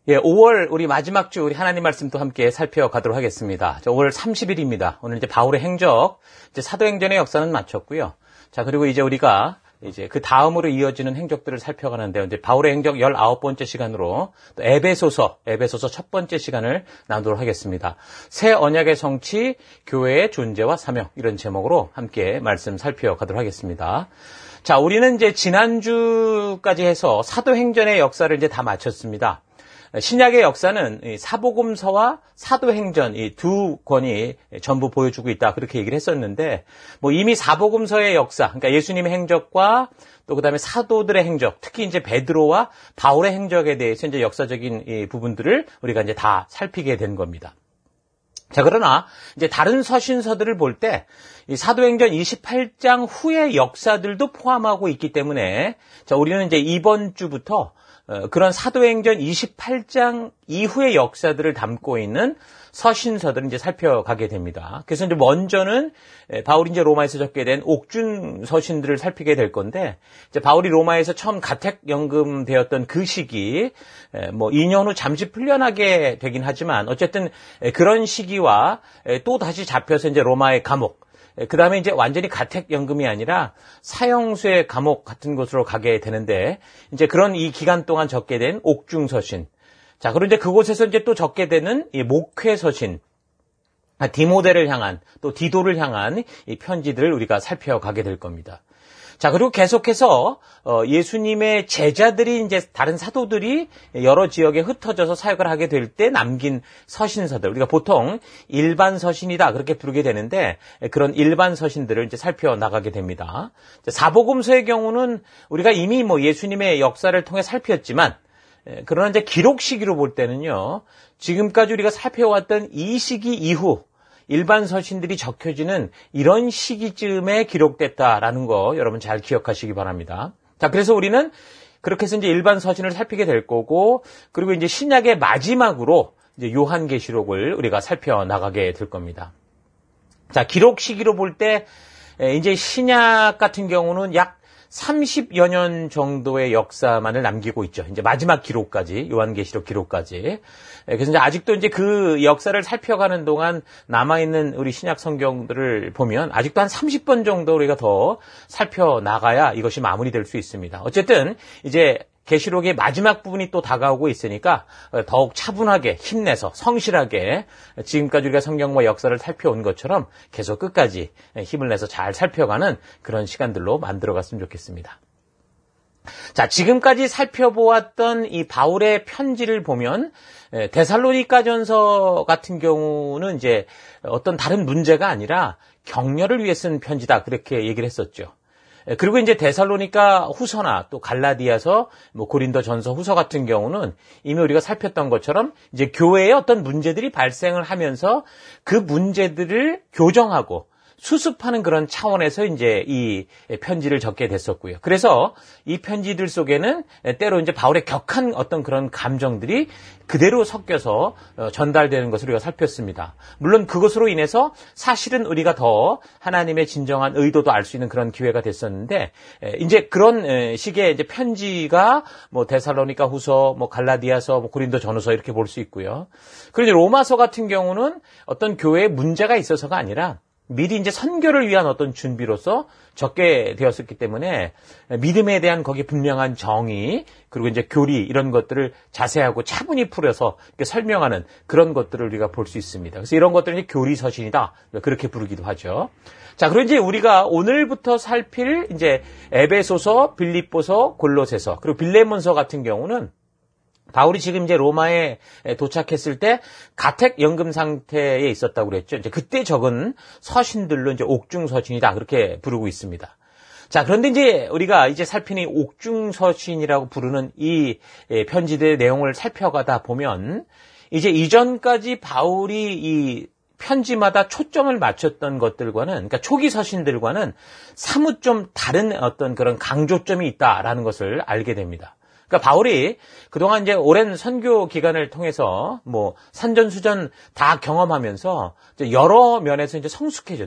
예, 5월 우리 마지막 주 우리 하나님 말씀도 함께 살펴가도록 하겠습니다. 5월 30일입니다. 오늘 이제 바울의 행적, 이제 사도행전의 역사는 마쳤고요. 자, 그리고 이제 우리가 이제 그 다음으로 이어지는 행적들을 살펴가는데요. 이제 바울의 행적 19번째 시간으로 또 에베소서 첫 번째 시간을 나누도록 하겠습니다. 새 언약의 성취, 교회의 존재와 사명, 이런 제목으로 함께 말씀 살펴가도록 하겠습니다. 자, 우리는 이제 지난주까지 해서 사도행전의 역사를 이제 다 마쳤습니다. 신약의 역사는 사복음서와 사도행전 이 두 권이 전부 보여주고 있다, 그렇게 얘기를 했었는데, 뭐 이미 사복음서의 역사, 그러니까 예수님의 행적과 또 그다음에 사도들의 행적, 특히 이제 베드로와 바울의 행적에 대해서 이제 역사적인 이 부분들을 우리가 이제 다 살피게 된 겁니다. 자, 그러나 이제 다른 서신서들을 볼 때 이 사도행전 28장 후의 역사들도 포함하고 있기 때문에, 자, 우리는 이제 이번 주부터 그런 사도행전 28장 이후의 역사들을 담고 있는 서신서들을 이제 살펴가게 됩니다. 그래서 이제 먼저는 바울이 이제 로마에서 적게 된 옥중 서신들을 살피게 될 건데, 이제 바울이 로마에서 처음 가택연금 되었던 그 시기, 뭐 2년 후 잠시 풀려나게 되긴 하지만 어쨌든 그런 시기와 또 다시 잡혀서 이제 로마의 감옥, 그 다음에 이제 완전히 가택연금이 아니라 사형수의 감옥 같은 곳으로 가게 되는데, 이제 그런 이 기간 동안 적게 된 옥중서신. 자, 그리고 이제 그곳에서 이제 또 적게 되는 이 목회서신. 디모데를 향한, 또 디도를 향한 이 편지들을 우리가 살펴가게 될 겁니다. 자, 그리고 계속해서 예수님의 제자들이 이제 다른 사도들이 여러 지역에 흩어져서 사역을 하게 될 때 남긴 서신서들, 우리가 보통 일반 서신이다 그렇게 부르게 되는데, 그런 일반 서신들을 이제 살펴나가게 됩니다. 사복음서의 경우는 우리가 이미 뭐 예수님의 역사를 통해 살폈지만, 그러나 이제 기록 시기로 볼 때는요, 지금까지 우리가 살펴왔던 이 시기 이후 일반 서신들이 적혀지는 이런 시기쯤에 기록됐다라는 거 여러분 잘 기억하시기 바랍니다. 자, 그래서 우리는 그렇게 해서 이제 일반 서신을 살피게 될 거고, 그리고 이제 신약의 마지막으로 이제 요한계시록을 우리가 살펴나가게 될 겁니다. 자, 기록 시기로 볼 때 이제 신약 같은 경우는 약 30여 년 정도의 역사만을 남기고 있죠. 이제 마지막 기록까지, 요한계시록 기록까지. 그래서 이제 아직도 이제 그 역사를 살펴가는 동안 남아있는 우리 신약 성경들을 보면 아직도 한 30번 정도 우리가 더 살펴나가야 이것이 마무리될 수 있습니다. 어쨌든 이제 계시록의 마지막 부분이 또 다가오고 있으니까 더욱 차분하게 힘내서 성실하게 지금까지 우리가 성경과 역사를 살펴온 것처럼 계속 끝까지 힘을 내서 잘 살펴가는 그런 시간들로 만들어갔으면 좋겠습니다. 자, 지금까지 살펴보았던 이 바울의 편지를 보면 데살로니가전서 같은 경우는 이제 어떤 다른 문제가 아니라 격려를 위해 쓴 편지다, 그렇게 얘기를 했었죠. 그리고 이제 데살로니가 후서나 또 갈라디아서, 뭐 고린도 전서 후서 같은 경우는 이미 우리가 살폈던 것처럼 이제 교회에 어떤 문제들이 발생을 하면서 그 문제들을 교정하고 수습하는 그런 차원에서 이제 이 편지를 적게 됐었고요. 그래서 이 편지들 속에는 때로 이제 바울의 격한 어떤 그런 감정들이 그대로 섞여서 전달되는 것을 우리가 살폈습니다. 물론 그것으로 인해서 사실은 우리가 더 하나님의 진정한 의도도 알 수 있는 그런 기회가 됐었는데, 이제 그런 식의 이제 편지가 뭐 데살로니가 후서, 뭐 갈라디아서, 뭐 고린도 전후서 이렇게 볼 수 있고요. 그리고 로마서 같은 경우는 어떤 교회에 문제가 있어서가 아니라 미리 이제 선교를 위한 어떤 준비로서 적게 되었었기 때문에 믿음에 대한 거기에 분명한 정의, 그리고 이제 교리, 이런 것들을 자세하고 차분히 풀어서 이렇게 설명하는 그런 것들을 우리가 볼 수 있습니다. 그래서 이런 것들은 이제 교리서신이다, 그렇게 부르기도 하죠. 자, 그리고 이제 우리가 오늘부터 살필 이제 에베소서, 빌립보서, 골로새서, 그리고 빌레몬서 같은 경우는 바울이 지금 이제 로마에 도착했을 때 가택연금 상태에 있었다고 그랬죠. 이제 그때 적은 서신들로 이제 옥중서신이다, 그렇게 부르고 있습니다. 자, 그런데 이제 우리가 이제 살피는 옥중서신이라고 부르는 이 편지들의 내용을 살펴가다 보면 이제 이전까지 바울이 이 편지마다 초점을 맞췄던 것들과는, 그러니까 초기 서신들과는 사뭇 좀 다른 어떤 그런 강조점이 있다라는 것을 알게 됩니다. 그러니까 바울이 그동안 이제 오랜 선교 기간을 통해서 뭐 산전수전 다 경험하면서 이제 여러 면에서 이제 성숙해졌죠.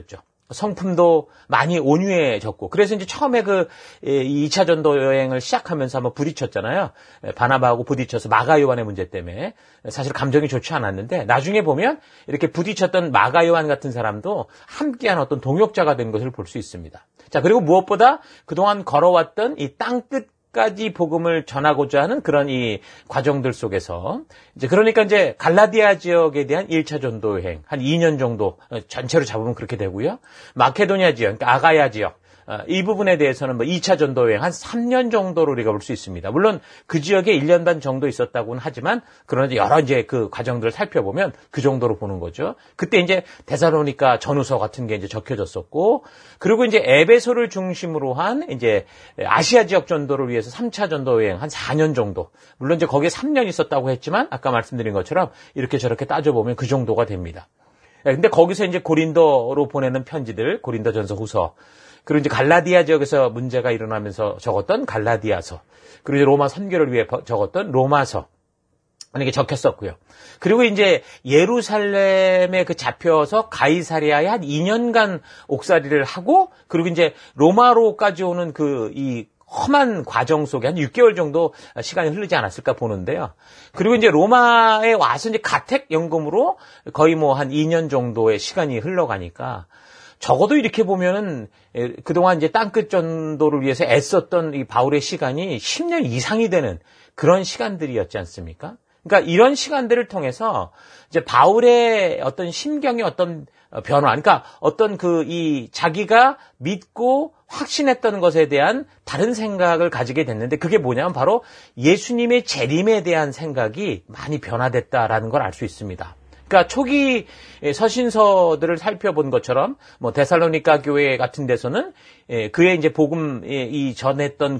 성품도 많이 온유해졌고, 그래서 이제 처음에 이 2차 전도 여행을 시작하면서 한번 부딪혔잖아요. 바나바하고 부딪혀서 마가 요한의 문제 때문에 사실 감정이 좋지 않았는데, 나중에 보면 이렇게 부딪혔던 마가 요한 같은 사람도 함께한 어떤 동역자가 된 것을 볼 수 있습니다. 자, 그리고 무엇보다 그동안 걸어왔던 이 땅끝까지 복음을 전하고자 하는 그런 이 과정들 속에서 그러니까 이제 갈라디아 지역에 대한 1차 전도 여행 한 2년 정도 전체로 잡으면 그렇게 되고요. 마케도니아 지역, 그러니까 아가야 지역 이 부분에 대해서는 2차 전도 여행 한 3년 정도로 우리가 볼 수 있습니다. 물론 그 지역에 1년 반 정도 있었다고는 하지만 그러나 여러 그 과정들을 살펴보면 그 정도로 보는 거죠. 그때 이제 데살로니가 전후서 같은 게 이제 적혀졌었고, 그리고 이제 에베소를 중심으로 한 이제 아시아 지역 전도를 위해서 3차 전도 여행 한 4년 정도. 물론 이제 거기에 3년 있었다고 했지만 아까 말씀드린 것처럼 이렇게 저렇게 따져보면 그 정도가 됩니다. 근데 거기서 이제 고린도로 보내는 편지들, 고린도전서 후서, 그리고 이제 갈라디아 지역에서 문제가 일어나면서 적었던 갈라디아서, 그리고 이제 로마 선교를 위해 적었던 로마서, 이렇게 적혔었고요. 그리고 이제 예루살렘에 잡혀서 가이사리아에 한 2년간 옥살이를 하고, 그리고 이제 로마로까지 오는 이 험한 과정 속에 한 6개월 정도 시간이 흐르지 않았을까 보는데요. 그리고 이제 로마에 와서 이제 가택 연금으로 거의 한 2년 정도의 시간이 흘러가니까, 적어도 이렇게 보면은 그동안 이제 땅끝 전도를 위해서 애썼던 이 바울의 시간이 10년 이상이 되는 그런 시간들이었지 않습니까? 그러니까 이런 시간들을 통해서 이제 바울의 어떤 심경의 어떤 변화, 그러니까 어떤 자기가 믿고 확신했던 것에 대한 다른 생각을 가지게 됐는데, 그게 뭐냐면 바로 예수님의 재림에 대한 생각이 많이 변화됐다라는 걸 알 수 있습니다. 그러니까 초기 서신서들을 살펴본 것처럼 데살로니가 교회 같은 데서는 그의 이제 복음이 전했던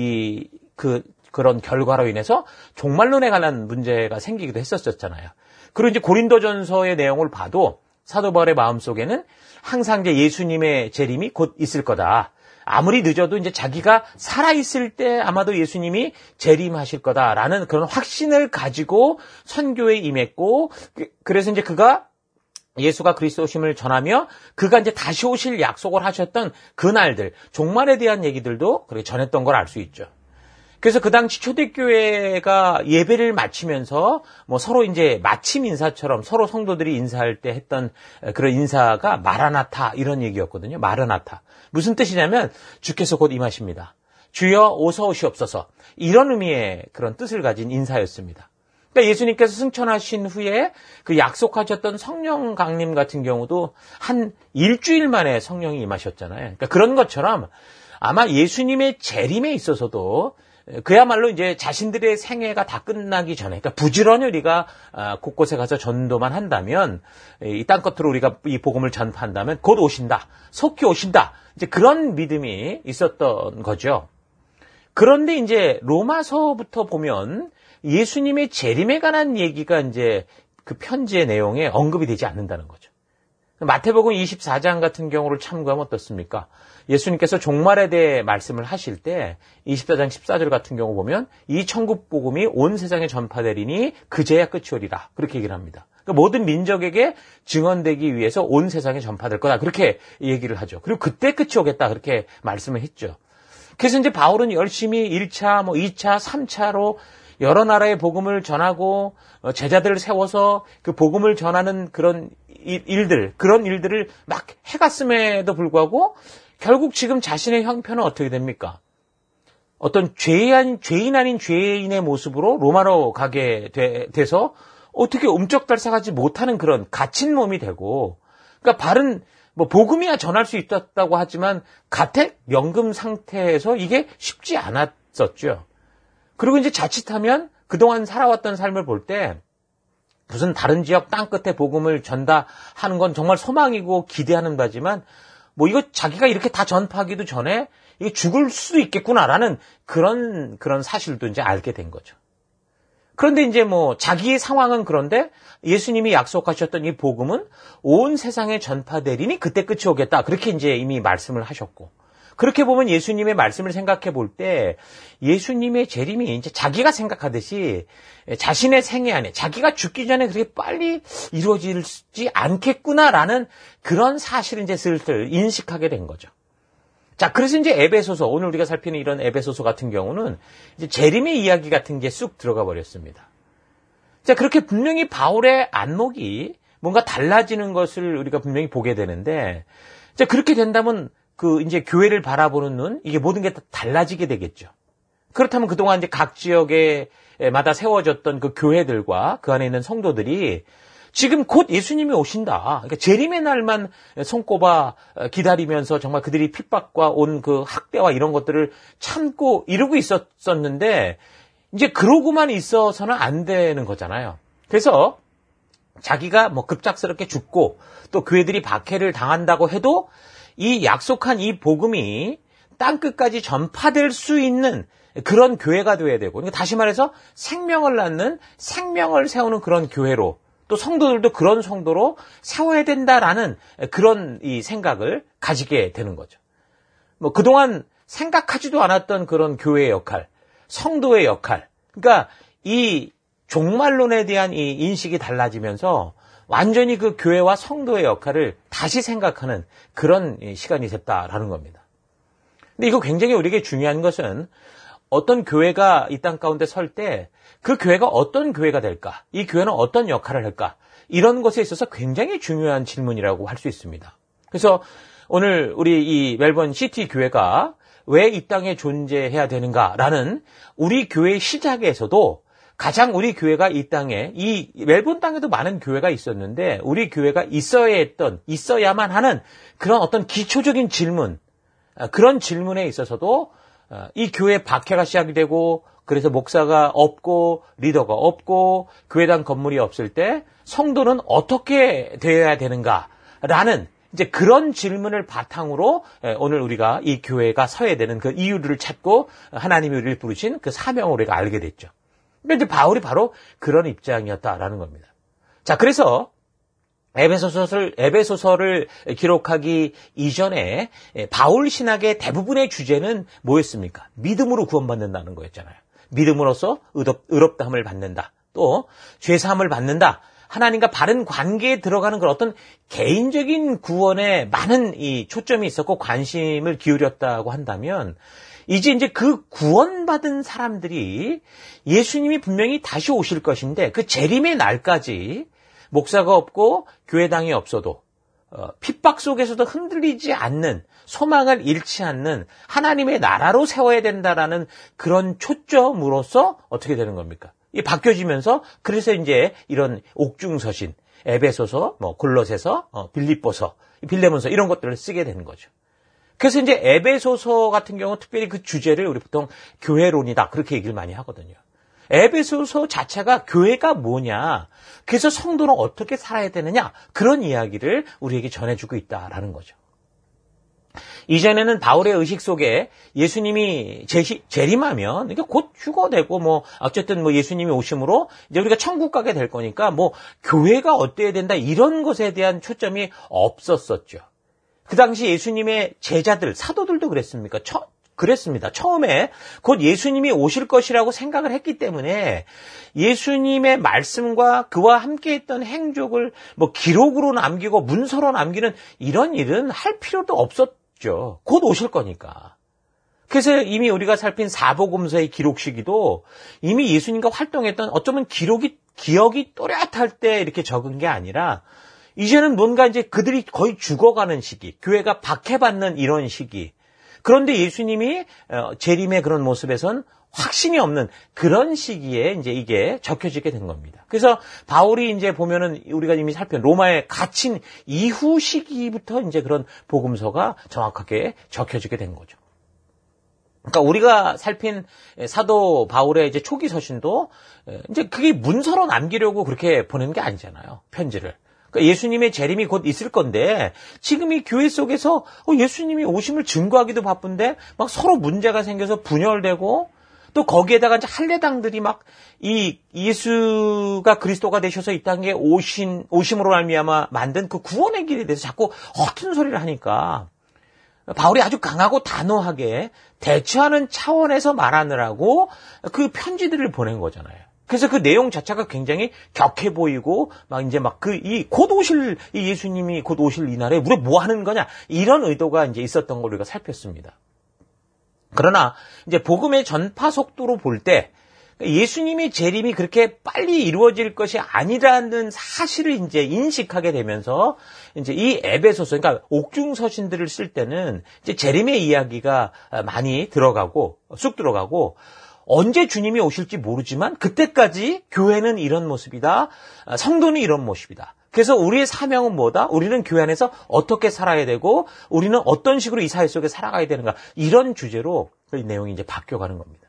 그런 결과로 인해서 종말론에 관한 문제가 생기기도 했었잖아요. 그리고 이제 고린도전서의 내용을 봐도 사도 바울의 마음속에는 항상 이제 예수님의 재림이 곧 있을 거다. 아무리 늦어도 이제 자기가 살아있을 때 아마도 예수님이 재림하실 거다라는 그런 확신을 가지고 선교에 임했고, 그래서 이제 그가 예수가 그리스도심을 전하며 그가 이제 다시 오실 약속을 하셨던 그날들, 종말에 대한 얘기들도 그렇게 전했던 걸 알 수 있죠. 그래서 그 당시 초대교회가 예배를 마치면서 서로 이제 마침 인사처럼 서로 성도들이 인사할 때 했던 그런 인사가 마라나타 이런 얘기였거든요. 마라나타. 무슨 뜻이냐면 주께서 곧 임하십니다. 주여 어서 오시옵소서. 이런 의미의 그런 뜻을 가진 인사였습니다. 그러니까 예수님께서 승천하신 후에 그 약속하셨던 성령 강림 같은 경우도 한 일주일 만에 성령이 임하셨잖아요. 그러니까 그런 것처럼 아마 예수님의 재림에 있어서도 그야말로 이제 자신들의 생애가 다 끝나기 전에, 그러니까 부지런히 우리가 곳곳에 가서 전도만 한다면, 이 땅끝으로 우리가 이 복음을 전파한다면 곧 오신다, 속히 오신다, 이제 그런 믿음이 있었던 거죠. 그런데 이제 로마서부터 보면 예수님의 재림에 관한 얘기가 이제 그 편지의 내용에 언급이 되지 않는다는 거죠. 마태복음 24장 같은 경우를 참고하면 어떻습니까? 예수님께서 종말에 대해 말씀을 하실 때 24장 14절 같은 경우 보면 이 천국 복음이 온 세상에 전파되리니 그제야 끝이 오리라. 그렇게 얘기를 합니다. 그러니까 모든 민족에게 증언되기 위해서 온 세상에 전파될 거다. 그렇게 얘기를 하죠. 그리고 그때 끝이 오겠다. 그렇게 말씀을 했죠. 그래서 이제 바울은 열심히 1차, 2차, 3차로 여러 나라의 복음을 전하고 제자들을 세워서 그 복음을 전하는 그런 일들을 막 해갔음에도 불구하고 결국 지금 자신의 형편은 어떻게 됩니까? 어떤 죄인 아닌 죄인의 모습으로 로마로 가게 돼서 어떻게 움쩍달싹하지 못하는 그런 갇힌 몸이 되고, 그러니까 바른 복음이야 전할 수 있었다고 하지만 가택 연금 상태에서 이게 쉽지 않았었죠. 그리고 이제 자칫하면 그동안 살아왔던 삶을 볼 때 무슨 다른 지역 땅끝에 복음을 전다하는 건 정말 소망이고 기대하는 바지만 이거 자기가 이렇게 다 전파하기도 전에 이게 죽을 수도 있겠구나라는 그런 사실도 이제 알게 된 거죠. 그런데 이제 자기의 상황은 그런데 예수님이 약속하셨던 이 복음은 온 세상에 전파되리니 그때 끝이 오겠다. 그렇게 이제 이미 말씀을 하셨고. 그렇게 보면 예수님의 말씀을 생각해 볼 때 예수님의 재림이 이제 자기가 생각하듯이 자신의 생애 안에 자기가 죽기 전에 그렇게 빨리 이루어지지 않겠구나라는 그런 사실을 이제 슬슬 인식하게 된 거죠. 자, 그래서 이제 에베소서, 오늘 우리가 살피는 이런 에베소서 같은 경우는 이제 재림의 이야기 같은 게 쑥 들어가 버렸습니다. 자, 그렇게 분명히 바울의 안목이 뭔가 달라지는 것을 우리가 분명히 보게 되는데, 자, 그렇게 된다면 이제 교회를 바라보는 눈, 이게 모든 게 다 달라지게 되겠죠. 그렇다면 그동안 이제 각 지역에마다 세워졌던 그 교회들과 그 안에 있는 성도들이 지금 곧 예수님이 오신다. 그러니까 재림의 날만 손꼽아 기다리면서 정말 그들이 핍박과 온 그 학대와 이런 것들을 참고 이러고 있었는데 이제 그러고만 있어서는 안 되는 거잖아요. 그래서 자기가 뭐 급작스럽게 죽고 또 교회들이 박해를 당한다고 해도 이 약속한 이 복음이 땅끝까지 전파될 수 있는 그런 교회가 되어야 되고, 그러니까 다시 말해서 생명을 낳는 생명을 세우는 그런 교회로 또 성도들도 그런 성도로 세워야 된다라는 그런 이 생각을 가지게 되는 거죠. 뭐 그동안 생각하지도 않았던 그런 교회의 역할, 성도의 역할, 그러니까 이 종말론에 대한 이 인식이 달라지면서 완전히 그 교회와 성도의 역할을 다시 생각하는 그런 시간이 됐다라는 겁니다. 근데 이거 굉장히 우리에게 중요한 것은 어떤 교회가 이 땅 가운데 설 때 그 교회가 어떤 교회가 될까? 이 교회는 어떤 역할을 할까? 이런 것에 있어서 굉장히 중요한 질문이라고 할 수 있습니다. 그래서 오늘 우리 이 멜번 시티 교회가 왜 이 땅에 존재해야 되는가라는 우리 교회의 시작에서도 가장 우리 교회가 이 땅에, 이 멜번 땅에도 많은 교회가 있었는데 우리 교회가 있어야만 하는 그런 어떤 기초적인 질문, 그런 질문에 있어서도 이 교회 박해가 시작이 되고 그래서 목사가 없고 리더가 없고 교회당 건물이 없을 때 성도는 어떻게 되어야 되는가라는 이제 그런 질문을 바탕으로 오늘 우리가 이 교회가 서야 되는 그 이유를 찾고 하나님이 우리를 부르신 그 사명을 우리가 알게 됐죠. 그러니까 이제 바울이 바로 그런 입장이었다라는 겁니다. 자, 그래서 에베소서를 기록하기 이전에 바울 신학의 대부분의 주제는 뭐였습니까? 믿음으로 구원받는다는 거였잖아요. 믿음으로써 의롭다함을 받는다. 또 죄사함을 받는다. 하나님과 바른 관계에 들어가는 그런 어떤 개인적인 구원에 많은 이 초점이 있었고 관심을 기울였다고 한다면 이제 그 구원받은 사람들이 예수님이 분명히 다시 오실 것인데 그 재림의 날까지 목사가 없고 교회당이 없어도 핍박 속에서도 흔들리지 않는 소망을 잃지 않는 하나님의 나라로 세워야 된다라는 그런 초점으로서 어떻게 되는 겁니까? 이 바뀌어지면서 그래서 이제 이런 옥중서신, 에베소서, 골로새서, 빌립보서, 빌레몬서 이런 것들을 쓰게 되는 거죠. 그래서 이제 에베소서 같은 경우 특별히 그 주제를 우리 보통 교회론이다 그렇게 얘기를 많이 하거든요. 에베소서 자체가 교회가 뭐냐, 그래서 성도는 어떻게 살아야 되느냐 그런 이야기를 우리에게 전해주고 있다라는 거죠. 이전에는 바울의 의식 속에 예수님이 재림하면 이게 곧 휴거되고 어쨌든 예수님이 오심으로 이제 우리가 천국 가게 될 거니까 교회가 어때야 된다 이런 것에 대한 초점이 없었었죠. 그 당시 예수님의 제자들, 사도들도 그랬습니다. 처음에 곧 예수님이 오실 것이라고 생각을 했기 때문에 예수님의 말씀과 그와 함께했던 행적을 기록으로 남기고 문서로 남기는 이런 일은 할 필요도 없었죠. 곧 오실 거니까. 그래서 이미 우리가 살핀 사복음서의 기록 시기도 이미 예수님과 활동했던 어쩌면 기억이 또렷할 때 이렇게 적은 게 아니라 이제는 뭔가 이제 그들이 거의 죽어가는 시기, 교회가 박해받는 이런 시기. 그런데 예수님이 재림의 그런 모습에선 확신이 없는 그런 시기에 이제 이게 적혀지게 된 겁니다. 그래서 바울이 이제 보면은 우리가 이미 살핀 로마에 갇힌 이후 시기부터 이제 그런 복음서가 정확하게 적혀지게 된 거죠. 그러니까 우리가 살핀 사도 바울의 이제 초기 서신도 이제 그게 문서로 남기려고 그렇게 보낸 게 아니잖아요. 편지를. 예수님의 재림이 곧 있을 건데 지금 이 교회 속에서 예수님이 오심을 증거하기도 바쁜데 서로 문제가 생겨서 분열되고 또 거기에다가 이제 할례당들이 이 예수가 그리스도가 되셔서 이 땅에 오심으로 말미암아 만든 그 구원의 길에 대해서 자꾸 허튼 소리를 하니까 바울이 아주 강하고 단호하게 대처하는 차원에서 말하느라고 그 편지들을 보낸 거잖아요. 그래서 그 내용 자체가 굉장히 격해 보이고, 곧 오실, 이 예수님이 곧 오실 이날에 우리 뭐 하는 거냐, 이런 의도가 이제 있었던 걸 우리가 살폈습니다. 그러나, 이제 복음의 전파 속도로 볼 때, 예수님의 재림이 그렇게 빨리 이루어질 것이 아니라는 사실을 이제 인식하게 되면서, 이제 이 에베소서, 그러니까 옥중서신들을 쓸 때는 이제 재림의 이야기가 많이 들어가고, 쑥 들어가고, 언제 주님이 오실지 모르지만 그때까지 교회는 이런 모습이다. 성도는 이런 모습이다. 그래서 우리의 사명은 뭐다? 우리는 교회 안에서 어떻게 살아야 되고 우리는 어떤 식으로 이 사회 속에 살아가야 되는가. 이런 주제로 그 내용이 이제 바뀌어가는 겁니다.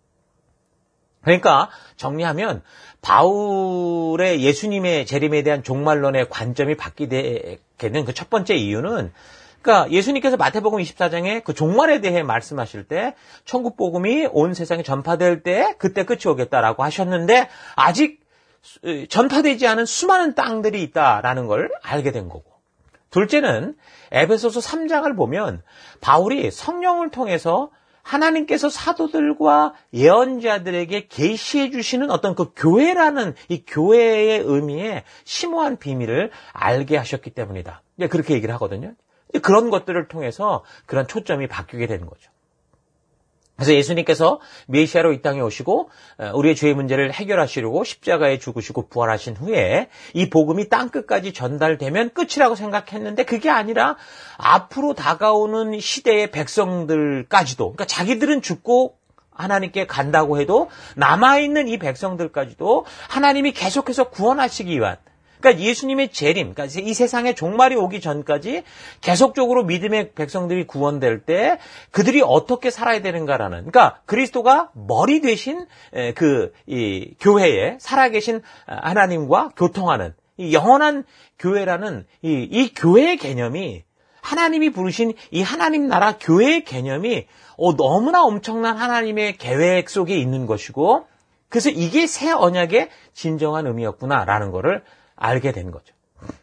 그러니까 정리하면 바울의 예수님의 재림에 대한 종말론의 관점이 바뀌게 되는 그 첫 번째 이유는, 그러니까 예수님께서 마태복음 24장에 그 종말에 대해 말씀하실 때 천국 복음이 온 세상에 전파될 때 그때 끝이 오겠다라고 하셨는데 아직 전파되지 않은 수많은 땅들이 있다라는 걸 알게 된 거고, 둘째는 에베소서 3장을 보면 바울이 성령을 통해서 하나님께서 사도들과 예언자들에게 계시해 주시는 어떤 그 교회라는 이 교회의 의미의 심오한 비밀을 알게 하셨기 때문이다. 그렇게 얘기를 하거든요. 그런 것들을 통해서 그런 초점이 바뀌게 되는 거죠. 그래서 예수님께서 메시아로 이 땅에 오시고 우리의 죄의 문제를 해결하시려고 십자가에 죽으시고 부활하신 후에 이 복음이 땅끝까지 전달되면 끝이라고 생각했는데 그게 아니라 앞으로 다가오는 시대의 백성들까지도, 그러니까 자기들은 죽고 하나님께 간다고 해도 남아있는 이 백성들까지도 하나님이 계속해서 구원하시기 위한, 그러니까 예수님의 재림, 그러니까 이 세상의 종말이 오기 전까지 계속적으로 믿음의 백성들이 구원될 때 그들이 어떻게 살아야 되는가라는, 그러니까 그리스도가 머리 되신 이 교회에 살아계신 하나님과 교통하는 이 영원한 교회라는 이 교회의 개념이, 하나님이 부르신 이 하나님 나라 교회의 개념이 너무나 엄청난 하나님의 계획 속에 있는 것이고, 그래서 이게 새 언약의 진정한 의미였구나라는 거를 알게 된 거죠.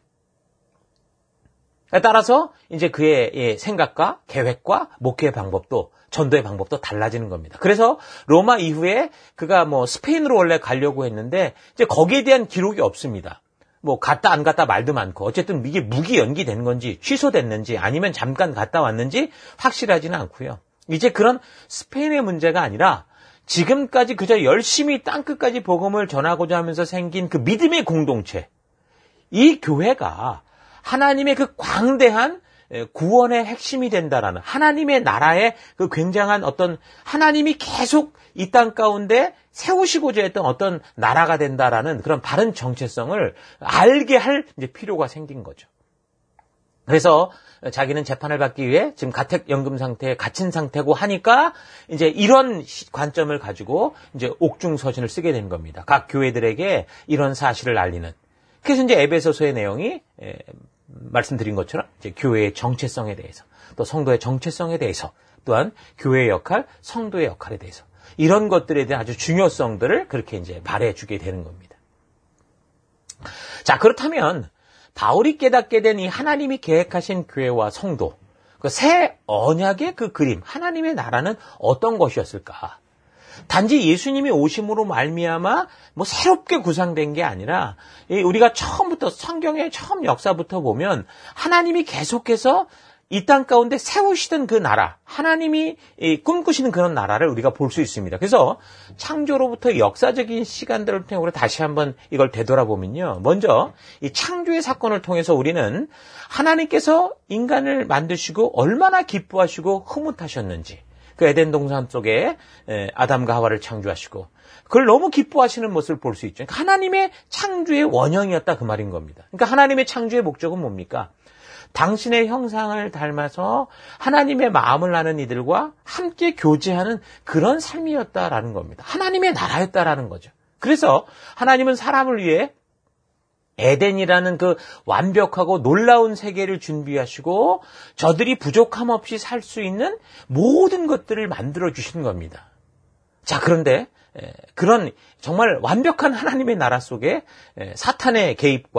따라서 이제 그의 생각과 계획과 목회의 방법도, 전도의 방법도 달라지는 겁니다. 그래서 로마 이후에 그가 스페인으로 원래 가려고 했는데 이제 거기에 대한 기록이 없습니다. 갔다 안 갔다 말도 많고, 어쨌든 이게 무기 연기된 건지 취소됐는지 아니면 잠깐 갔다 왔는지 확실하지는 않고요. 이제 그런 스페인의 문제가 아니라 지금까지 그저 열심히 땅끝까지 복음을 전하고자 하면서 생긴 그 믿음의 공동체, 이 교회가 하나님의 그 광대한 구원의 핵심이 된다라는, 하나님의 나라의 그 굉장한 어떤, 하나님이 계속 이 땅 가운데 세우시고자 했던 어떤 나라가 된다라는 그런 바른 정체성을 알게 할 이제 필요가 생긴 거죠. 그래서 자기는 재판을 받기 위해 지금 가택연금 상태에 갇힌 상태고 하니까 이제 이런 관점을 가지고 이제 옥중서신을 쓰게 된 겁니다. 각 교회들에게 이런 사실을 알리는. 그래서 이제 에베소서의 내용이 말씀드린 것처럼 이제 교회의 정체성에 대해서, 또 성도의 정체성에 대해서, 또한 교회의 역할, 성도의 역할에 대해서, 이런 것들에 대한 아주 중요성들을 그렇게 이제 말해주게 되는 겁니다. 자, 그렇다면 바울이 깨닫게 된 이 하나님이 계획하신 교회와 성도, 그 새 언약의 그 그림, 하나님의 나라는 어떤 것이었을까? 단지 예수님이 오심으로 말미암아 새롭게 구상된 게 아니라, 우리가 처음부터 성경의 처음 역사부터 보면 하나님이 계속해서 이 땅 가운데 세우시던 그 나라, 하나님이 꿈꾸시는 그런 나라를 우리가 볼 수 있습니다. 그래서 창조로부터 역사적인 시간들을 통해 우리 다시 한번 이걸 되돌아보면요. 먼저 이 창조의 사건을 통해서 우리는 하나님께서 인간을 만드시고 얼마나 기뻐하시고 흐뭇하셨는지, 그 에덴 동산 속에 아담과 하와를 창조하시고 그걸 너무 기뻐하시는 모습을 볼 수 있죠. 그러니까 하나님의 창조의 원형이었다, 그 말인 겁니다. 그러니까 하나님의 창조의 목적은 뭡니까? 당신의 형상을 닮아서 하나님의 마음을 아는 이들과 함께 교제하는 그런 삶이었다라는 겁니다. 하나님의 나라였다라는 거죠. 그래서 하나님은 사람을 위해 에덴이라는 그 완벽하고 놀라운 세계를 준비하시고 저들이 부족함 없이 살 수 있는 모든 것들을 만들어 주신 겁니다. 자, 그런데 그런 정말 완벽한 하나님의 나라 속에 사탄의 개입과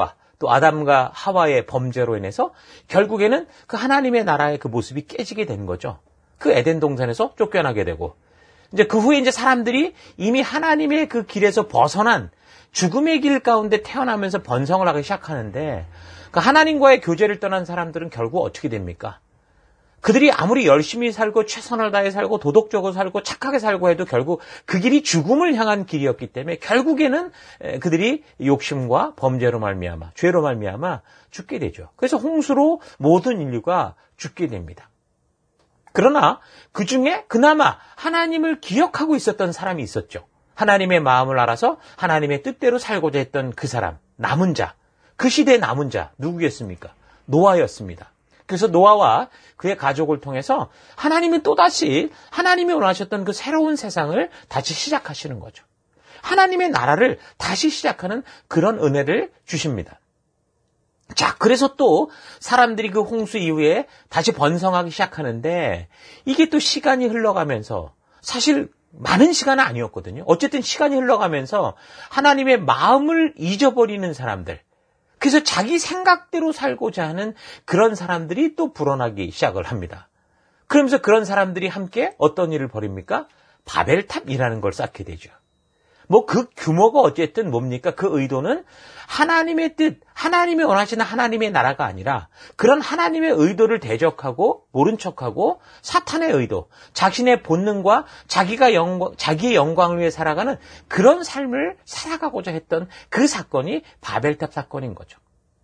또 아담과 하와의 범죄로 인해서 결국에는 그 하나님의 나라의 그 모습이 깨지게 된 거죠. 그 에덴 동산에서 쫓겨나게 되고, 이제 그 후에 이제 사람들이 이미 하나님의 그 길에서 벗어난 죽음의 길 가운데 태어나면서 번성을 하기 시작하는데, 그 하나님과의 교제를 떠난 사람들은 결국 어떻게 됩니까? 그들이 아무리 열심히 살고 최선을 다해 살고 도덕적으로 살고 착하게 살고 해도 결국 그 길이 죽음을 향한 길이었기 때문에 결국에는 그들이 욕심과 범죄로 말미암아, 죄로 말미암아 죽게 되죠. 그래서 홍수로 모든 인류가 죽게 됩니다. 그러나 그 중에 그나마 하나님을 기억하고 있었던 사람이 있었죠. 하나님의 마음을 알아서 하나님의 뜻대로 살고자 했던 그 사람, 남은 자, 그 시대의 남은 자 누구겠습니까? 노아였습니다. 그래서 노아와 그의 가족을 통해서 하나님은 또다시 하나님이 원하셨던 그 새로운 세상을 다시 시작하시는 거죠. 하나님의 나라를 다시 시작하는 그런 은혜를 주십니다. 자, 그래서 또 사람들이 그 홍수 이후에 다시 번성하기 시작하는데 이게 또 시간이 흘러가면서 사실 많은 시간은 아니었거든요. 어쨌든 시간이 흘러가면서 하나님의 마음을 잊어버리는 사람들, 그래서 자기 생각대로 살고자 하는 그런 사람들이 또 불어나기 시작을 합니다. 그러면서 그런 사람들이 함께 어떤 일을 벌입니까? 바벨탑이라는 걸 쌓게 되죠. 뭐 그 규모가 어쨌든 뭡니까? 그 의도는 하나님의 뜻, 하나님이 원하시는 하나님의 나라가 아니라 그런 하나님의 의도를 대적하고 모른 척하고 사탄의 의도, 자신의 본능과 자기의 영광을 위해 살아가는 그런 삶을 살아가고자 했던 그 사건이 바벨탑 사건인 거죠.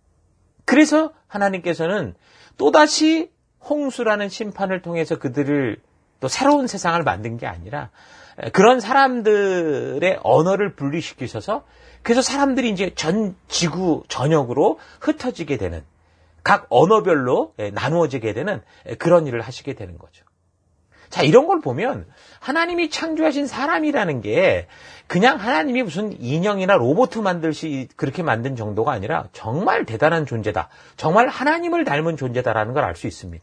그래서 하나님께서는 또다시 홍수라는 심판을 통해서 그들을 또 새로운 세상을 만든 게 아니라 그런 사람들의 언어를 분리시키셔서 그래서 사람들이 이제 전 지구 전역으로 흩어지게 되는, 각 언어별로 나누어지게 되는 그런 일을 하시게 되는 거죠. 자, 이런 걸 보면 하나님이 창조하신 사람이라는 게 그냥 하나님이 무슨 인형이나 로봇 만들시 그렇게 만든 정도가 아니라 정말 대단한 존재다. 정말 하나님을 닮은 존재다라는 걸 알 수 있습니다.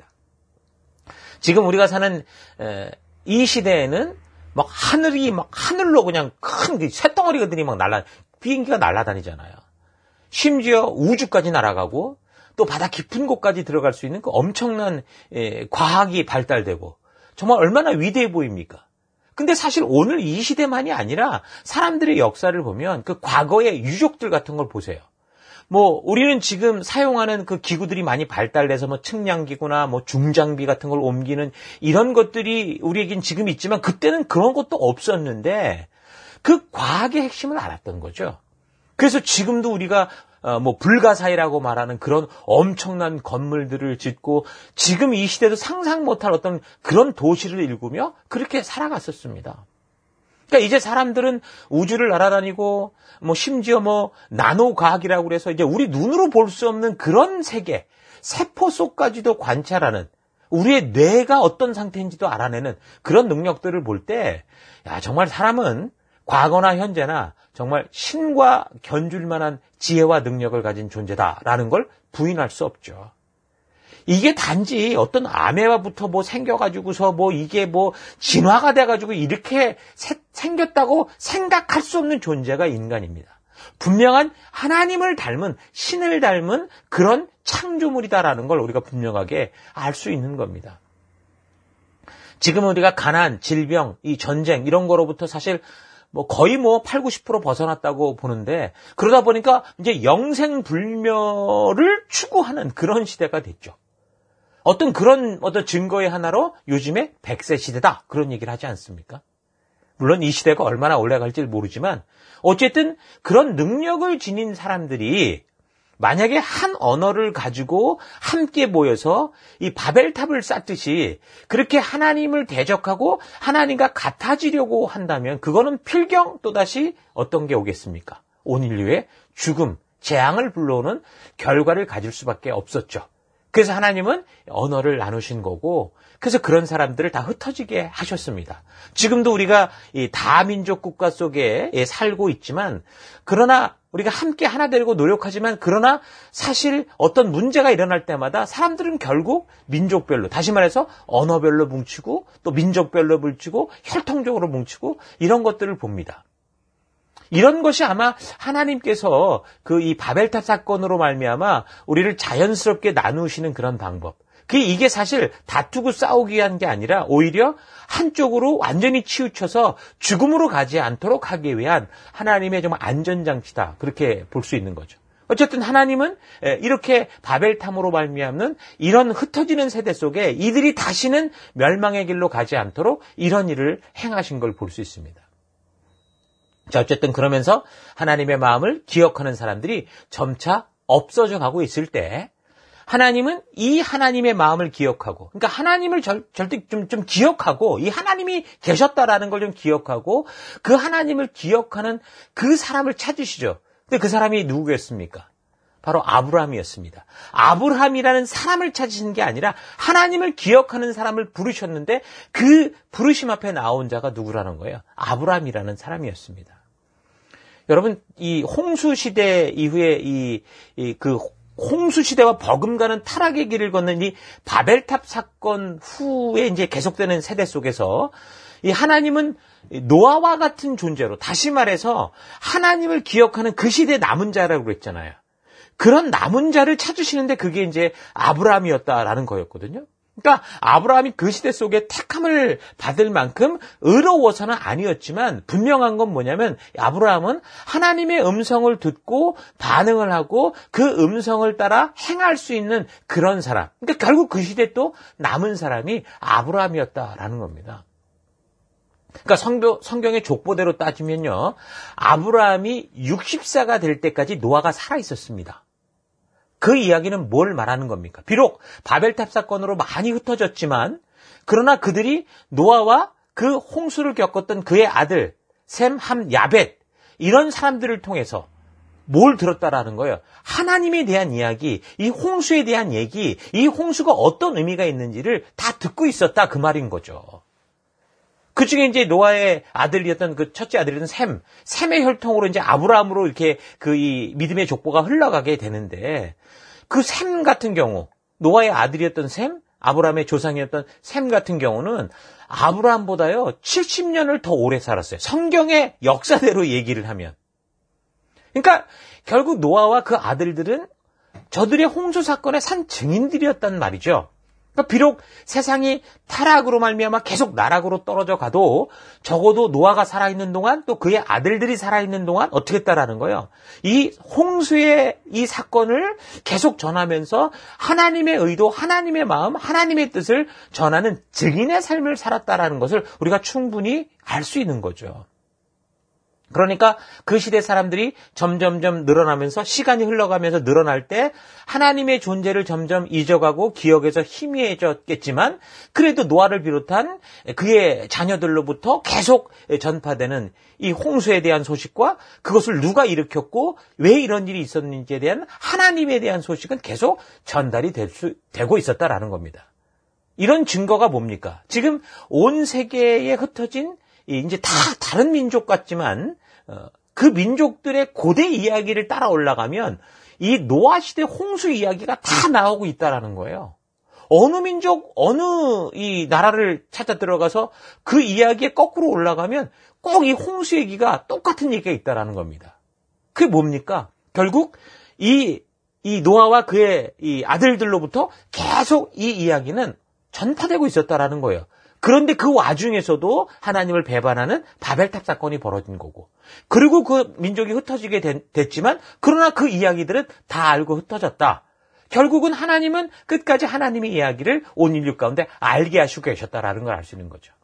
지금 우리가 사는 이 시대에는 막 하늘로 그냥 큰 쇳덩어리들이 막 비행기가 날아다니잖아요. 심지어 우주까지 날아가고 또 바다 깊은 곳까지 들어갈 수 있는 그 엄청난 과학이 발달되고 정말 얼마나 위대해 보입니까? 근데 사실 오늘 이 시대만이 아니라 사람들의 역사를 보면 그 과거의 유적들 같은 걸 보세요. 뭐 우리는 지금 사용하는 그 기구들이 많이 발달돼서 뭐 측량기구나 뭐 중장비 같은 걸 옮기는 이런 것들이 우리에겐 지금 있지만 그때는 그런 것도 없었는데 그 과학의 핵심을 알았던 거죠. 그래서 지금도 우리가 뭐 불가사의라고 말하는 그런 엄청난 건물들을 짓고 지금 이 시대도 상상 못할 어떤 그런 도시를 일구며 그렇게 살아갔었습니다. 그러니까 이제 사람들은 우주를 날아다니고 뭐 심지어 뭐 나노 과학이라고 그래서 이제 우리 눈으로 볼 수 없는 그런 세계, 세포 속까지도 관찰하는, 우리의 뇌가 어떤 상태인지도 알아내는 그런 능력들을 볼 때, 야, 정말 사람은 과거나 현재나 정말 신과 견줄 만한 지혜와 능력을 가진 존재다라는 걸 부인할 수 없죠. 이게 단지 어떤 아메바부터 뭐 생겨가지고서 뭐 이게 뭐 진화가 돼가지고 이렇게 생겼다고 생각할 수 없는 존재가 인간입니다. 분명한 하나님을 닮은, 신을 닮은 그런 창조물이다라는 걸 우리가 분명하게 알 수 있는 겁니다. 지금 우리가 가난, 질병, 이 전쟁 이런 거로부터 사실 뭐 거의 뭐 80~90% 벗어났다고 보는데 그러다 보니까 이제 영생불멸을 추구하는 그런 시대가 됐죠. 어떤 증거의 하나로 요즘에 100세 시대다 그런 얘기를 하지 않습니까? 물론 이 시대가 얼마나 오래 갈지 모르지만 어쨌든 그런 능력을 지닌 사람들이 만약에 한 언어를 가지고 함께 모여서 이 바벨탑을 쌓듯이 그렇게 하나님을 대적하고 하나님과 같아지려고 한다면 그거는 필경 또다시 어떤 게 오겠습니까? 온 인류의 죽음, 재앙을 불러오는 결과를 가질 수밖에 없었죠. 그래서 하나님은 언어를 나누신 거고 그래서 그런 사람들을 다 흩어지게 하셨습니다. 지금도 우리가 이 다민족 국가 속에 살고 있지만 그러나 우리가 함께 하나 되려고 노력하지만 그러나 사실 어떤 문제가 일어날 때마다 사람들은 결국 민족별로, 다시 말해서 언어별로 뭉치고 또 민족별로 뭉치고 혈통적으로 뭉치고 이런 것들을 봅니다. 이런 것이 아마 하나님께서 이 바벨탑 사건으로 말미암아 우리를 자연스럽게 나누시는 그런 방법. 이게 사실 다투고 싸우기 위한 게 아니라 오히려 한쪽으로 완전히 치우쳐서 죽음으로 가지 않도록 하기 위한 하나님의 정말 안전장치다. 그렇게 볼 수 있는 거죠. 어쨌든 하나님은 이렇게 바벨탑으로 말미암는 이런 흩어지는 세대 속에 이들이 다시는 멸망의 길로 가지 않도록 이런 일을 행하신 걸 볼 수 있습니다. 자, 어쨌든 그러면서 하나님의 마음을 기억하는 사람들이 점차 없어져 가고 있을 때 하나님은 이 하나님의 마음을 기억하고, 그러니까 하나님을 절대 좀 기억하고, 이 하나님이 계셨다라는 걸 좀 기억하고, 그 하나님을 기억하는 그 사람을 찾으시죠. 근데 그 사람이 누구였습니까? 바로 아브라함이었습니다. 아브라함이라는 사람을 찾으신 게 아니라 하나님을 기억하는 사람을 부르셨는데 그 부르심 앞에 나온 자가 누구라는 거예요? 아브라함이라는 사람이었습니다. 여러분, 이 홍수 시대 이후에 그 홍수 시대와 버금가는 타락의 길을 걷는 이 바벨탑 사건 후에 이제 계속되는 세대 속에서 이 하나님은 노아와 같은 존재로, 다시 말해서 하나님을 기억하는 그 시대의 남은 자라고 그랬잖아요. 그런 남은 자를 찾으시는데 그게 이제 아브라함이었다라는 거였거든요. 그러니까 아브라함이 그 시대 속에 택함을 받을 만큼 의로워서는 아니었지만 분명한 건 뭐냐면 아브라함은 하나님의 음성을 듣고 반응을 하고 그 음성을 따라 행할 수 있는 그런 사람. 그러니까 결국 그 시대 또 남은 사람이 아브라함이었다라는 겁니다. 그러니까 성경의 족보대로 따지면요, 아브라함이 60세가 될 때까지 노아가 살아 있었습니다. 그 이야기는 뭘 말하는 겁니까? 비록 바벨탑 사건으로 많이 흩어졌지만 그러나 그들이 노아와 그 홍수를 겪었던 그의 아들 셈, 함, 야벳 이런 사람들을 통해서 뭘 들었다라는 거예요? 하나님에 대한 이야기, 이 홍수에 대한 얘기, 이 홍수가 어떤 의미가 있는지를 다 듣고 있었다 그 말인 거죠. 그 중에 이제 노아의 아들이었던 그 첫째 아들이었던 셈의 혈통으로 이제 아브라함으로 이렇게 이 믿음의 족보가 흘러가게 되는데 그 셈 같은 경우, 노아의 아들이었던 셈, 아브라함의 조상이었던 셈 같은 경우는 아브라함보다요 70년을 더 오래 살았어요. 성경의 역사대로 얘기를 하면. 그러니까 결국 노아와 그 아들들은 저들의 홍수 사건의 산 증인들이었단 말이죠. 그러니까 비록 세상이 타락으로 말미암아 계속 나락으로 떨어져 가도 적어도 노아가 살아있는 동안 또 그의 아들들이 살아있는 동안 어떻게 했다라는 거예요. 이 홍수의 이 사건을 계속 전하면서 하나님의 의도, 하나님의 마음, 하나님의 뜻을 전하는 증인의 삶을 살았다라는 것을 우리가 충분히 알 수 있는 거죠. 그러니까 그 시대 사람들이 점점점 늘어나면서 시간이 흘러가면서 늘어날 때 하나님의 존재를 점점 잊어가고 기억에서 희미해졌겠지만 그래도 노아를 비롯한 그의 자녀들로부터 계속 전파되는 이 홍수에 대한 소식과 그것을 누가 일으켰고 왜 이런 일이 있었는지에 대한 하나님에 대한 소식은 계속 전달이 되고 있었다라는 겁니다. 이런 증거가 뭡니까? 지금 온 세계에 흩어진 이제 다 다른 민족 같지만 그 민족들의 고대 이야기를 따라 올라가면 이 노아 시대 홍수 이야기가 다 나오고 있다라는 거예요. 어느 민족, 어느 이 나라를 찾아 들어가서 그 이야기에 거꾸로 올라가면 꼭 이 홍수 얘기가 똑같은 얘기가 있다라는 겁니다. 그게 뭡니까? 결국 이 노아와 그의 이 아들들로부터 계속 이 이야기는 전파되고 있었다라는 거예요. 그런데 그 와중에서도 하나님을 배반하는 바벨탑 사건이 벌어진 거고 그리고 그 민족이 흩어지게 됐지만 그러나 그 이야기들은 다 알고 흩어졌다. 결국은 하나님은 끝까지 하나님의 이야기를 온 인류 가운데 알게 하시고 계셨다라는 걸 알 수 있는 거죠.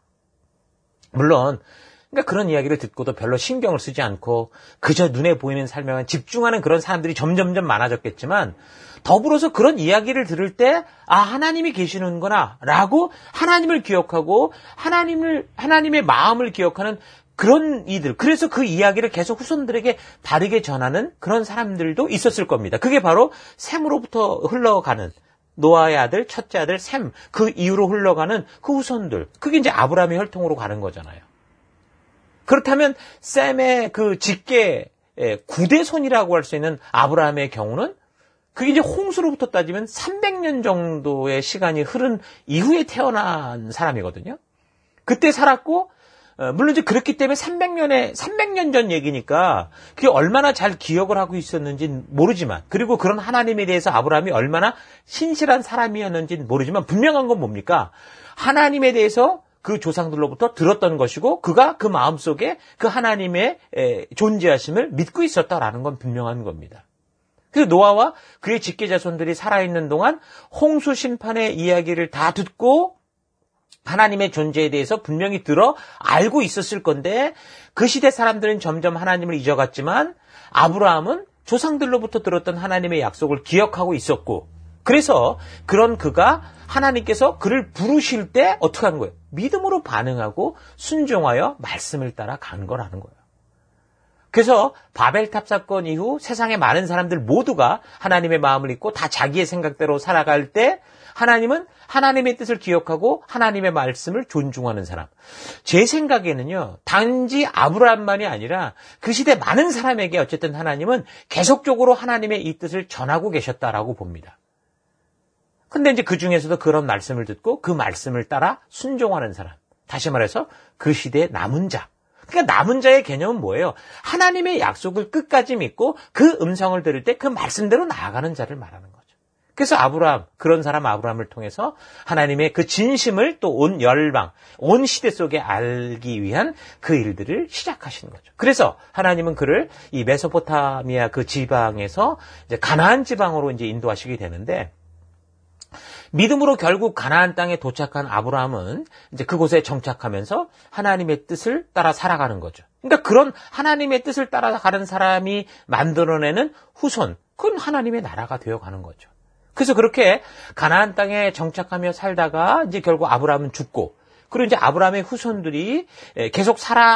물론 그러니까 그런 이야기를 듣고도 별로 신경을 쓰지 않고 그저 눈에 보이는 삶에만 집중하는 그런 사람들이 점점점 많아졌겠지만 더불어서 그런 이야기를 들을 때 하나님이 계시는구나 라고 하나님을 기억하고 하나님의 마음을 기억하는 그런 이들, 그래서 그 이야기를 계속 후손들에게 바르게 전하는 그런 사람들도 있었을 겁니다. 그게 바로 셈으로부터 흘러가는 노아의 아들, 첫째 아들 셈, 그 이후로 흘러가는 그 후손들, 그게 이제 아브라함의 혈통으로 가는 거잖아요. 그렇다면 셈의 그 직계 9대손이라고 할 수 있는 아브라함의 경우는 그게 이제 홍수로부터 따지면 300년 정도의 시간이 흐른 이후에 태어난 사람이거든요. 그때 살았고 물론 이제 그렇기 때문에 300년 전 얘기니까 그게 얼마나 잘 기억을 하고 있었는지는 모르지만, 그리고 그런 하나님에 대해서 아브라함이 얼마나 신실한 사람이었는지는 모르지만 분명한 건 뭡니까? 하나님에 대해서 그 조상들로부터 들었던 것이고 그가 그 마음속에 그 하나님의 존재하심을 믿고 있었다라는 건 분명한 겁니다. 그래서 노아와 그의 직계자손들이 살아있는 동안 홍수 심판의 이야기를 다 듣고 하나님의 존재에 대해서 분명히 들어 알고 있었을 건데, 그 시대 사람들은 점점 하나님을 잊어갔지만 아브라함은 조상들로부터 들었던 하나님의 약속을 기억하고 있었고, 그래서 그런 그가 하나님께서 그를 부르실 때 어떻게 하는 거예요? 믿음으로 반응하고 순종하여 말씀을 따라 간 거라는 거예요. 그래서 바벨탑 사건 이후 세상의 많은 사람들 모두가 하나님의 마음을 잊고 다 자기의 생각대로 살아갈 때 하나님은 하나님의 뜻을 기억하고 하나님의 말씀을 존중하는 사람. 제 생각에는요, 단지 아브라함만이 아니라 그 시대 많은 사람에게 어쨌든 하나님은 계속적으로 하나님의 이 뜻을 전하고 계셨다라고 봅니다. 근데 이제 그 중에서도 그런 말씀을 듣고 그 말씀을 따라 순종하는 사람. 다시 말해서 그 시대의 남은 자. 그러니까 남은 자의 개념은 뭐예요? 하나님의 약속을 끝까지 믿고 그 음성을 들을 때 그 말씀대로 나아가는 자를 말하는 거죠. 그래서 아브라함, 그런 사람 아브라함을 통해서 하나님의 그 진심을 또 온 열방, 온 시대 속에 알기 위한 그 일들을 시작하시는 거죠. 그래서 하나님은 그를 이 메소포타미아 그 지방에서 이제 가나안 지방으로 이제 인도하시게 되는데, 믿음으로 결국 가나안 땅에 도착한 아브라함은 이제 그곳에 정착하면서 하나님의 뜻을 따라 살아가는 거죠. 그러니까 그런 하나님의 뜻을 따라가는 사람이 만들어내는 후손, 그건 하나님의 나라가 되어가는 거죠. 그래서 그렇게 가나안 땅에 정착하며 살다가 이제 결국 아브라함은 죽고, 그리고 이제 아브라함의 후손들이 계속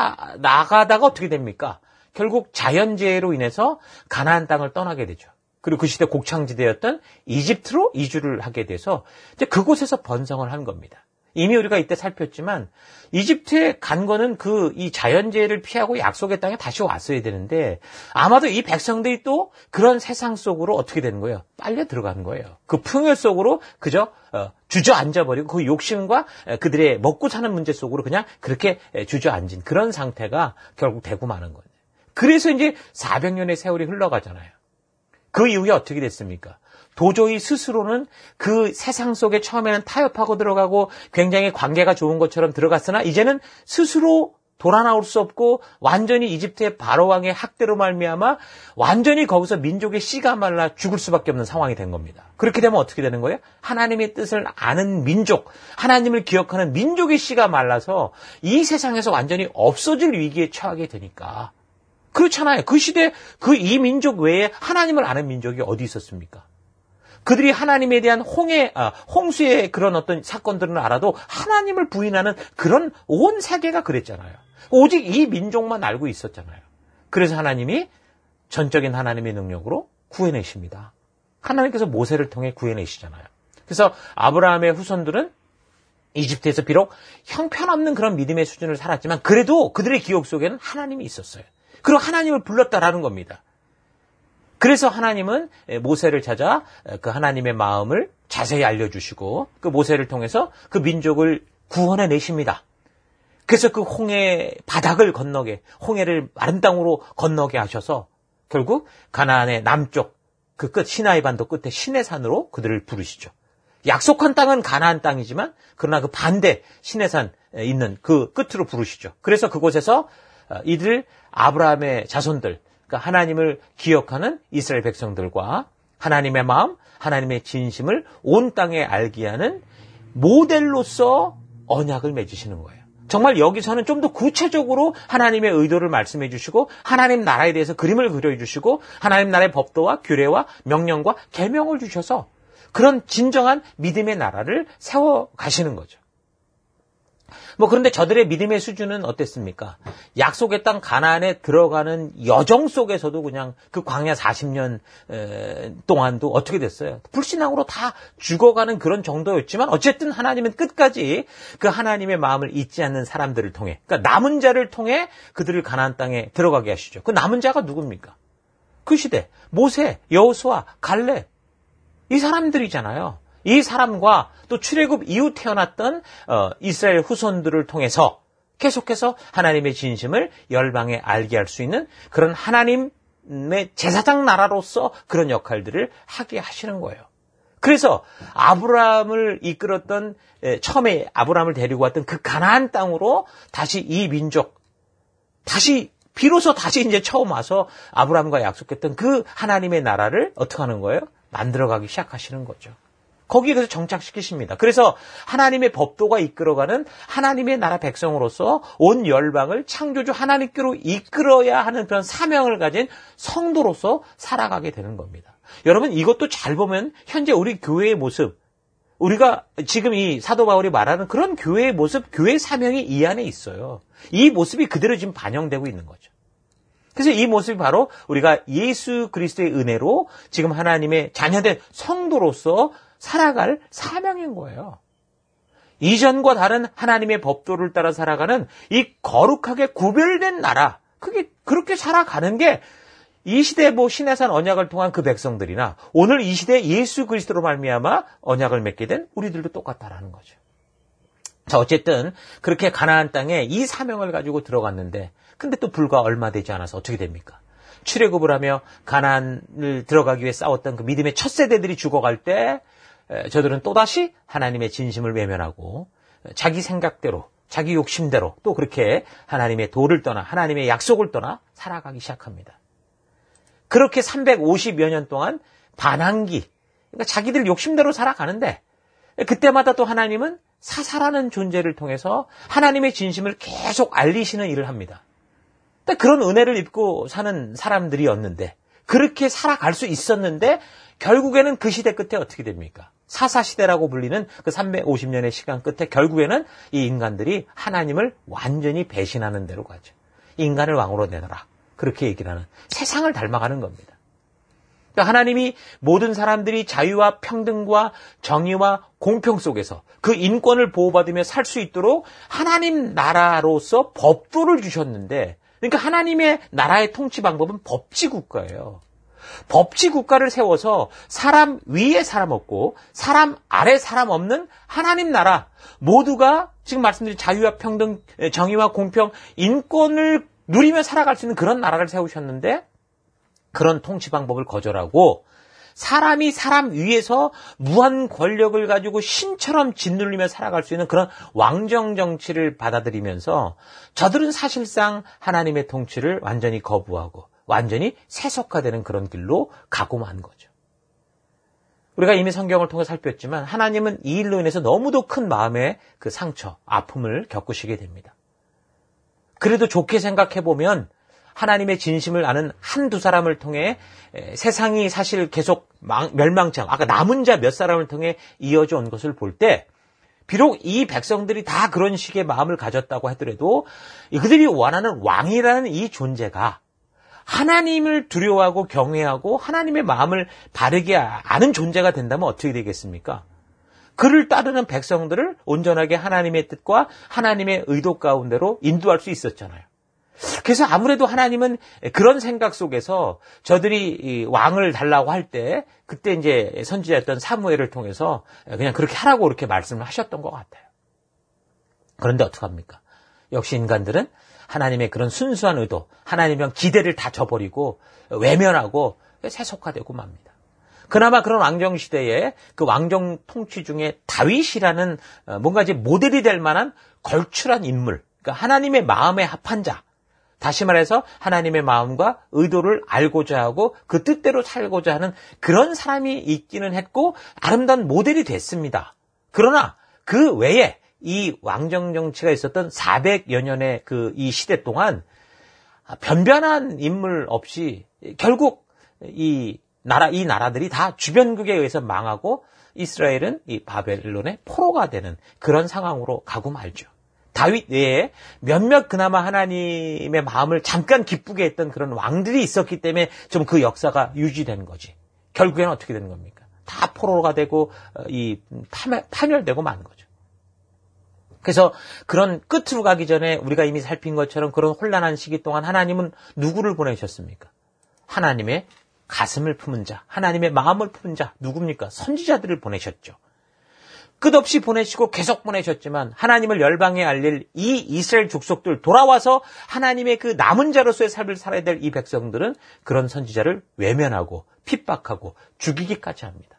살아나가다가 어떻게 됩니까? 결국 자연재해로 인해서 가나안 땅을 떠나게 되죠. 그리고 그 시대 곡창지대였던 이집트로 이주를 하게 돼서 이제 그곳에서 번성을 한 겁니다. 이미 우리가 이때 살폈지만 이집트에 간 거는 이 자연재해를 피하고 약속의 땅에 다시 왔어야 되는데, 아마도 이 백성들이 또 그런 세상 속으로 어떻게 되는 거예요? 빨려 들어가는 거예요. 그 풍요 속으로 그저 주저앉아버리고 그 욕심과 그들의 먹고 사는 문제 속으로 그냥 그렇게 주저앉은 그런 상태가 결국 되고 마는 거예요. 그래서 이제 400년의 세월이 흘러가잖아요. 그 이후에 어떻게 됐습니까? 도저히 스스로는 그 세상 속에 처음에는 타협하고 들어가고 굉장히 관계가 좋은 것처럼 들어갔으나 이제는 스스로 돌아 나올 수 없고 완전히 이집트의 바로왕의 학대로 말미암아 완전히 거기서 민족의 씨가 말라 죽을 수밖에 없는 상황이 된 겁니다. 그렇게 되면 어떻게 되는 거예요? 하나님의 뜻을 아는 민족, 하나님을 기억하는 민족의 씨가 말라서 이 세상에서 완전히 없어질 위기에 처하게 되니까. 그렇잖아요. 그 시대 이 민족 외에 하나님을 아는 민족이 어디 있었습니까? 그들이 하나님에 대한 홍수의 그런 어떤 사건들은 알아도 하나님을 부인하는 그런 온 세계가 그랬잖아요. 오직 이 민족만 알고 있었잖아요. 그래서 하나님이 전적인 하나님의 능력으로 구해내십니다. 하나님께서 모세를 통해 구해내시잖아요. 그래서 아브라함의 후손들은 이집트에서 비록 형편없는 그런 믿음의 수준을 살았지만 그래도 그들의 기억 속에는 하나님이 있었어요. 그리고 하나님을 불렀다라는 겁니다. 그래서 하나님은 모세를 찾아 그 하나님의 마음을 자세히 알려주시고 그 모세를 통해서 그 민족을 구원해 내십니다. 그래서 그 홍해 바닥을 건너게, 홍해를 마른 땅으로 건너게 하셔서 결국 가나안의 남쪽 그 끝 시나이 반도 끝에 시내산으로 그들을 부르시죠. 약속한 땅은 가나안 땅이지만 그러나 그 반대 시내산 있는 그 끝으로 부르시죠. 그래서 그곳에서 이들 아브라함의 자손들, 그러니까 하나님을 기억하는 이스라엘 백성들과 하나님의 마음, 하나님의 진심을 온 땅에 알게 하는 모델로서 언약을 맺으시는 거예요. 정말 여기서는 좀 더 구체적으로 하나님의 의도를 말씀해 주시고 하나님 나라에 대해서 그림을 그려주시고 하나님 나라의 법도와 규례와 명령과 계명을 주셔서 그런 진정한 믿음의 나라를 세워 가시는 거죠. 그런데 저들의 믿음의 수준은 어땠습니까? 약속의 땅 가나안에 들어가는 여정 속에서도 그냥 그 광야 40년 동안도 어떻게 됐어요? 불신앙으로 다 죽어가는 그런 정도였지만 어쨌든 하나님은 끝까지 그 하나님의 마음을 잊지 않는 사람들을 통해, 그러니까 남은 자를 통해 그들을 가나안 땅에 들어가게 하시죠. 그 남은 자가 누굽니까? 그 시대 모세, 여호수아, 갈렙 이 사람들이잖아요. 이 사람과 또 출애굽 이후 태어났던 이스라엘 후손들을 통해서 계속해서 하나님의 진심을 열방에 알게 할 수 있는 그런 하나님의 제사장 나라로서 그런 역할들을 하게 하시는 거예요. 그래서 아브라함을 이끌었던, 처음에 아브라함을 데리고 왔던 그 가나안 땅으로 다시 이 민족, 비로소 다시 이제 처음 와서 아브라함과 약속했던 그 하나님의 나라를 어떻게 하는 거예요? 만들어가기 시작하시는 거죠. 거기에 그래서 정착시키십니다. 그래서 하나님의 법도가 이끌어가는 하나님의 나라 백성으로서 온 열방을 창조주 하나님께로 이끌어야 하는 그런 사명을 가진 성도로서 살아가게 되는 겁니다. 여러분, 이것도 잘 보면 현재 우리 교회의 모습, 우리가 지금 이 사도 바울이 말하는 그런 교회의 모습, 교회의 사명이 이 안에 있어요. 이 모습이 그대로 지금 반영되고 있는 거죠. 그래서 이 모습이 바로 우리가 예수 그리스도의 은혜로 지금 하나님의 자녀된 성도로서 살아갈 사명인 거예요. 이전과 다른 하나님의 법도를 따라 살아가는 이 거룩하게 구별된 나라, 그렇게 살아가는 게 이 시대 시내산 언약을 통한 그 백성들이나 오늘 이 시대 예수 그리스도로 말미암아 언약을 맺게 된 우리들도 똑같다라는 거죠. 자, 어쨌든 그렇게 가나안 땅에 이 사명을 가지고 들어갔는데, 근데 또 불과 얼마 되지 않아서 어떻게 됩니까? 출애굽을 하며 가나안을 들어가기 위해 싸웠던 그 믿음의 첫 세대들이 죽어갈 때 저들은 또다시 하나님의 진심을 외면하고 자기 생각대로, 자기 욕심대로 또 그렇게 하나님의 도를 떠나, 하나님의 약속을 떠나 살아가기 시작합니다. 그렇게 350여 년 동안 반항기, 그러니까 자기들 욕심대로 살아가는데, 그때마다 또 하나님은 사사라는 존재를 통해서 하나님의 진심을 계속 알리시는 일을 합니다. 그런 은혜를 입고 사는 사람들이었는데, 그렇게 살아갈 수 있었는데, 결국에는 그 시대 끝에 어떻게 됩니까? 사사시대라고 불리는 그 350년의 시간 끝에 결국에는 이 인간들이 하나님을 완전히 배신하는 대로 가죠. 인간을 왕으로 내놔라. 그렇게 얘기를 하는, 세상을 닮아가는 겁니다. 그러니까 하나님이 모든 사람들이 자유와 평등과 정의와 공평 속에서 그 인권을 보호받으며 살 수 있도록 하나님 나라로서 법도를 주셨는데, 그러니까 하나님의 나라의 통치 방법은 법치국가예요. 법치국가를 세워서 사람 위에 사람 없고 사람 아래 사람 없는 하나님 나라, 모두가 지금 말씀드린 자유와 평등, 정의와 공평, 인권을 누리며 살아갈 수 있는 그런 나라를 세우셨는데, 그런 통치 방법을 거절하고 사람이 사람 위에서 무한 권력을 가지고 신처럼 짓누르며 살아갈 수 있는 그런 왕정 정치를 받아들이면서 저들은 사실상 하나님의 통치를 완전히 거부하고 완전히 세속화되는 그런 길로 가고 만 거죠. 우리가 이미 성경을 통해 살폈지만 하나님은 이 일로 인해서 너무도 큰 마음의 그 상처, 아픔을 겪으시게 됩니다. 그래도 좋게 생각해보면 하나님의 진심을 아는 한두 사람을 통해 세상이 사실 계속 멸망치 않고, 아까 남은 자 몇 사람을 통해 이어져 온 것을 볼 때, 비록 이 백성들이 다 그런 식의 마음을 가졌다고 하더라도 그들이 원하는 왕이라는 이 존재가 하나님을 두려워하고 경외하고 하나님의 마음을 바르게 아는 존재가 된다면 어떻게 되겠습니까? 그를 따르는 백성들을 온전하게 하나님의 뜻과 하나님의 의도 가운데로 인도할 수 있었잖아요. 그래서 아무래도 하나님은 그런 생각 속에서 저들이 왕을 달라고 할 때, 그때 이제 선지자였던 사무엘을 통해서 그냥 그렇게 하라고 그렇게 말씀을 하셨던 것 같아요. 그런데 어떡합니까? 역시 인간들은 하나님의 그런 순수한 의도, 하나님의 기대를 다 저버리고 외면하고 세속화되고 맙니다. 그나마 그런 왕정 시대에 그 왕정 통치 중에 다윗이라는 뭔가 이제 모델이 될 만한 걸출한 인물, 그러니까 하나님의 마음에 합한 자, 다시 말해서 하나님의 마음과 의도를 알고자 하고 그 뜻대로 살고자 하는 그런 사람이 있기는 했고 아름다운 모델이 됐습니다. 그러나 그 외에 이 왕정 정치가 있었던 400여 년의 그 이 시대 동안 변변한 인물 없이 결국 이 나라들이 다 주변국에 의해서 망하고 이스라엘은 이 바벨론의 포로가 되는 그런 상황으로 가고 말죠. 다윗 외에 몇몇 그나마 하나님의 마음을 잠깐 기쁘게 했던 그런 왕들이 있었기 때문에 좀 그 역사가 유지된 거지. 결국에는 어떻게 되는 겁니까? 다 포로가 되고 파멸되고 마는 거죠. 그래서 그런 끝으로 가기 전에 우리가 이미 살핀 것처럼 그런 혼란한 시기 동안 하나님은 누구를 보내셨습니까? 하나님의 가슴을 품은 자, 하나님의 마음을 품은 자, 누굽니까? 선지자들을 보내셨죠. 끝없이 보내시고 계속 보내셨지만 하나님을 열방에 알릴 이 이스라엘 족속들 돌아와서 하나님의 그 남은 자로서의 삶을 살아야 될 이 백성들은 그런 선지자를 외면하고 핍박하고 죽이기까지 합니다.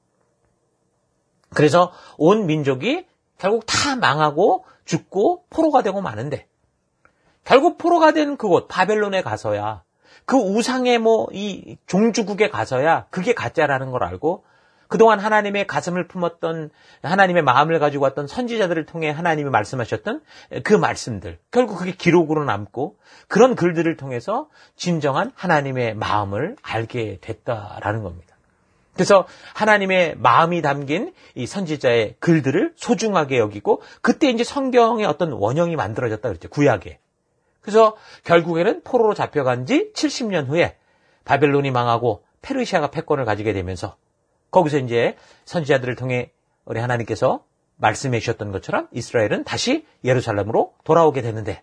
그래서 온 민족이 결국 다 망하고 죽고 포로가 되고 마는데 결국 포로가 된 그곳 바벨론에 가서야 그 우상의 이 종주국에 가서야 그게 가짜라는 걸 알고 그동안 하나님의 가슴을 품었던 하나님의 마음을 가지고 왔던 선지자들을 통해 하나님이 말씀하셨던 그 말씀들 결국 그게 기록으로 남고 그런 글들을 통해서 진정한 하나님의 마음을 알게 됐다라는 겁니다. 그래서 하나님의 마음이 담긴 이 선지자의 글들을 소중하게 여기고 그때 이제 성경의 어떤 원형이 만들어졌다 그랬죠. 구약에. 그래서 결국에는 포로로 잡혀간 지 70년 후에 바벨론이 망하고 페르시아가 패권을 가지게 되면서 거기서 이제 선지자들을 통해 우리 하나님께서 말씀해 주셨던 것처럼 이스라엘은 다시 예루살렘으로 돌아오게 되는데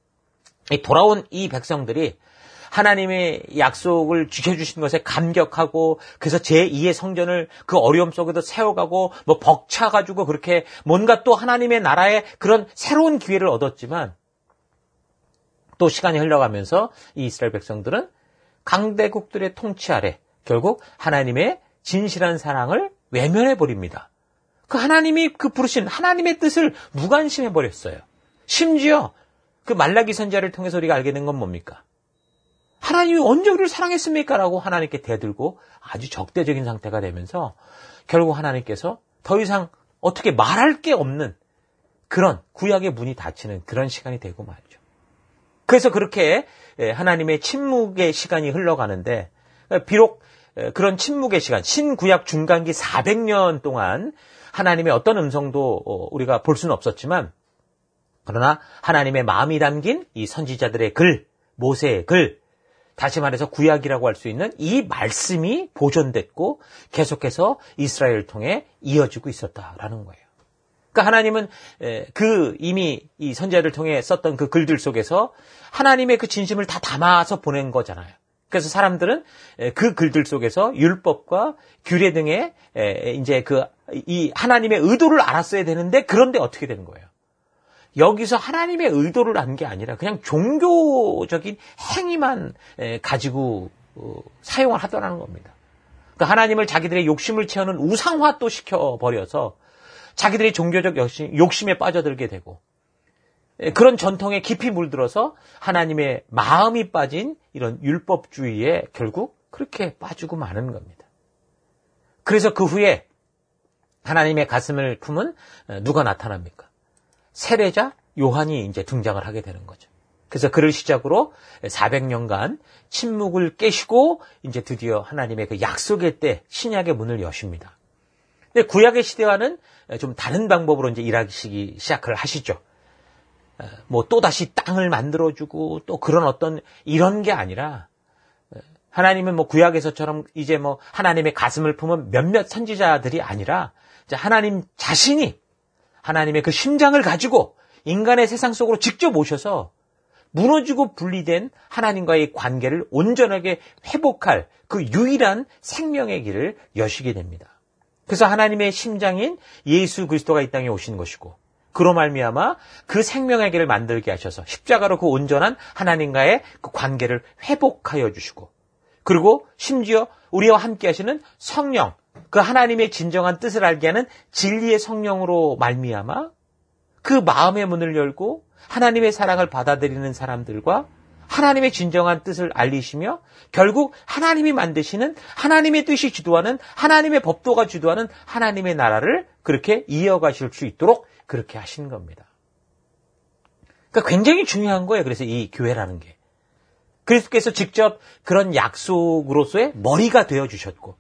돌아온 이 백성들이 하나님의 약속을 지켜주신 것에 감격하고 그래서 제2의 성전을 그 어려움 속에도 세워가고 벅차가지고 그렇게 뭔가 또 하나님의 나라에 그런 새로운 기회를 얻었지만 또 시간이 흘러가면서 이 이스라엘 백성들은 강대국들의 통치 아래 결국 하나님의 진실한 사랑을 외면해버립니다. 그 하나님이 그 부르신 하나님의 뜻을 무관심해버렸어요. 심지어 그 말라기 선지자를 통해서 우리가 알게 된 건 뭡니까? 하나님이 언제 우리를 사랑했습니까? 라고 하나님께 대들고 아주 적대적인 상태가 되면서 결국 하나님께서 더 이상 어떻게 말할 게 없는 그런 구약의 문이 닫히는 그런 시간이 되고 말이죠. 그래서 그렇게 하나님의 침묵의 시간이 흘러가는데 비록 그런 침묵의 시간, 신구약 중간기 400년 동안 하나님의 어떤 음성도 우리가 볼 수는 없었지만 그러나 하나님의 마음이 담긴 이 선지자들의 글, 모세의 글, 다시 말해서 구약이라고 할 수 있는 이 말씀이 보존됐고 계속해서 이스라엘을 통해 이어지고 있었다라는 거예요. 그러니까 하나님은 이미 이 선지자를 통해 썼던 그 글들 속에서 하나님의 그 진심을 다 담아서 보낸 거잖아요. 그래서 사람들은 그 글들 속에서 율법과 규례 등의 이제 이 하나님의 의도를 알았어야 되는데 그런데 어떻게 되는 거예요? 여기서 하나님의 의도를 안 게 아니라 그냥 종교적인 행위만 가지고 사용을 하더라는 겁니다. 그러니까 하나님을 자기들의 욕심을 채우는 우상화 또 시켜버려서 자기들의 종교적 욕심에 빠져들게 되고 그런 전통에 깊이 물들어서 하나님의 마음이 빠진 이런 율법주의에 결국 그렇게 빠지고 마는 겁니다. 그래서 그 후에 하나님의 가슴을 품은 누가 나타납니까? 세례자 요한이 이제 등장을 하게 되는 거죠. 그래서 그를 시작으로 400년간 침묵을 깨시고 이제 드디어 하나님의 그 약속의 때 신약의 문을 여십니다. 근데 구약의 시대와는 좀 다른 방법으로 이제 일하기 시작을 하시죠. 또다시 땅을 만들어주고 또 그런 어떤 이런 게 아니라 하나님은 구약에서처럼 이제 하나님의 가슴을 품은 몇몇 선지자들이 아니라 이제 하나님 자신이 하나님의 그 심장을 가지고 인간의 세상 속으로 직접 오셔서 무너지고 분리된 하나님과의 관계를 온전하게 회복할 그 유일한 생명의 길을 여시게 됩니다. 그래서 하나님의 심장인 예수 그리스도가 이 땅에 오신 것이고 그로 말미암아 그 생명의 길을 만들게 하셔서 십자가로 그 온전한 하나님과의 그 관계를 회복하여 주시고 그리고 심지어 우리와 함께 하시는 성령 그 하나님의 진정한 뜻을 알게 하는 진리의 성령으로 말미암아 그 마음의 문을 열고 하나님의 사랑을 받아들이는 사람들과 하나님의 진정한 뜻을 알리시며 결국 하나님이 만드시는 하나님의 뜻이 주도하는 하나님의 법도가 주도하는 하나님의 나라를 그렇게 이어가실 수 있도록 그렇게 하신 겁니다. 그러니까 굉장히 중요한 거예요. 그래서 이 교회라는 게. 그리스도께서 직접 그런 약속으로서의 머리가 되어주셨고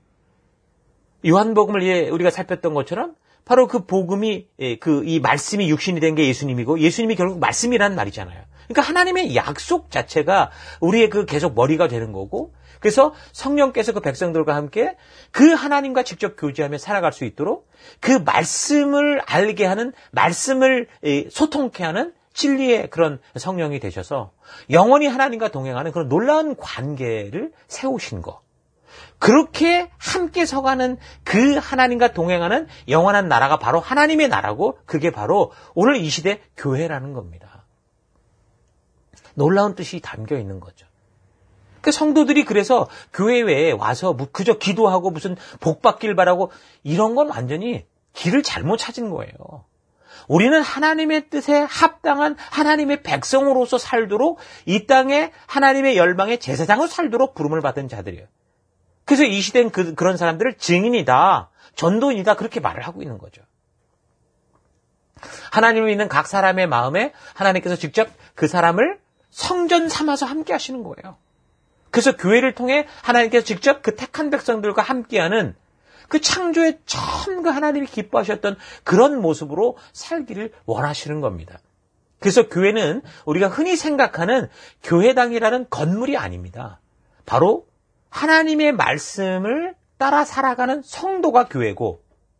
요한복음을 우리가 살폈던 것처럼 바로 그 복음이 이 말씀이 육신이 된 게 예수님이고 예수님이 결국 말씀이라는 말이잖아요. 그러니까 하나님의 약속 자체가 우리의 그 계속 머리가 되는 거고 그래서 성령께서 그 백성들과 함께 그 하나님과 직접 교제하며 살아갈 수 있도록 그 말씀을 알게 하는 말씀을 소통케 하는 진리의 그런 성령이 되셔서 영원히 하나님과 동행하는 그런 놀라운 관계를 세우신 거. 그렇게 함께 서가는 그 하나님과 동행하는 영원한 나라가 바로 하나님의 나라고 그게 바로 오늘 이 시대 교회라는 겁니다. 놀라운 뜻이 담겨 있는 거죠. 그 성도들이 그래서 교회에 와서 그저 기도하고 무슨 복 받길 바라고 이런 건 완전히 길을 잘못 찾은 거예요. 우리는 하나님의 뜻에 합당한 하나님의 백성으로서 살도록 이 땅에 하나님의 열방의 제사장으로 살도록 부름을 받은 자들이에요. 그래서 이 시대는 그런 사람들을 증인이다, 전도인이다 그렇게 말을 하고 있는 거죠. 하나님을 믿는 각 사람의 마음에 하나님께서 직접 그 사람을 성전 삼아서 함께 하시는 거예요. 그래서 교회를 통해 하나님께서 직접 그 택한 백성들과 함께하는 그 창조의 처음 그 하나님이 기뻐하셨던 그런 모습으로 살기를 원하시는 겁니다. 그래서 교회는 우리가 흔히 생각하는 교회당이라는 건물이 아닙니다. 바로 하나님의 말씀을 따라 살아가는 성도가 교회고,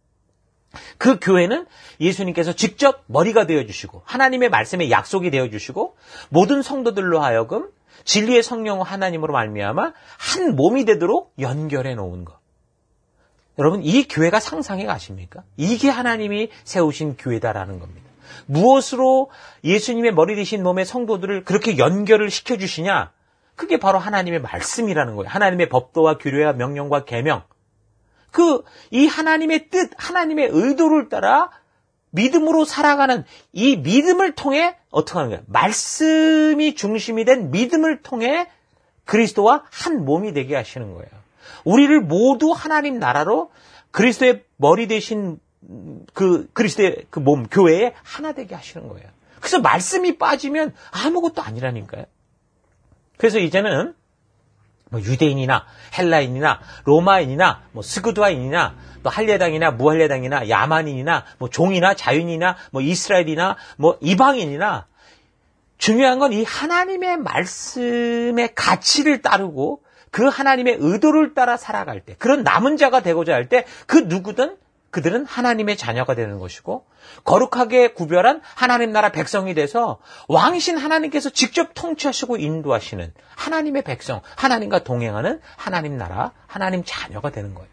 그 교회는 예수님께서 직접 머리가 되어주시고 하나님의 말씀의 약속이 되어주시고 모든 성도들로 하여금 진리의 성령 하나님으로 말미암아 한 몸이 되도록 연결해 놓은 것. 여러분, 이 교회가 상상해 가십니까? 이게 하나님이 세우신 교회다라는 겁니다. 무엇으로 예수님의 머리 되신 몸의 성도들을 그렇게 연결을 시켜주시냐? 그게 바로 하나님의 말씀이라는 거예요. 하나님의 법도와 규례와 명령과 계명. 이 하나님의 뜻, 하나님의 의도를 따라 믿음으로 살아가는 이 믿음을 통해 어떻게 하는 거예요? 말씀이 중심이 된 믿음을 통해 그리스도와 한 몸이 되게 하시는 거예요. 우리를 모두 하나님 나라로 그리스도의 머리 되신 그리스도의 그 몸, 교회에 하나 되게 하시는 거예요. 그래서 말씀이 빠지면 아무것도 아니라니까요. 그래서 이제는 유대인이나 헬라인이나 로마인이나 스그두아인이나 또 할례당이나 무할례당이나 야만인이나 종이나 자유인이나 이스라엘이나 이방인이나 중요한 건 이 하나님의 말씀의 가치를 따르고 그 하나님의 의도를 따라 살아갈 때, 그런 남은 자가 되고자 할 때 그 누구든 그들은 하나님의 자녀가 되는 것이고 거룩하게 구별한 하나님 나라 백성이 돼서 왕이신 하나님께서 직접 통치하시고 인도하시는 하나님의 백성, 하나님과 동행하는 하나님 나라, 하나님 자녀가 되는 거예요.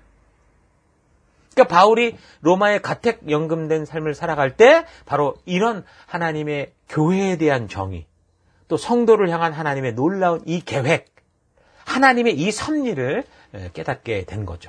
그러니까 바울이 로마에 가택 연금된 삶을 살아갈 때 바로 이런 하나님의 교회에 대한 정의, 또 성도를 향한 하나님의 놀라운 이 계획, 하나님의 이 섭리를 깨닫게 된 거죠.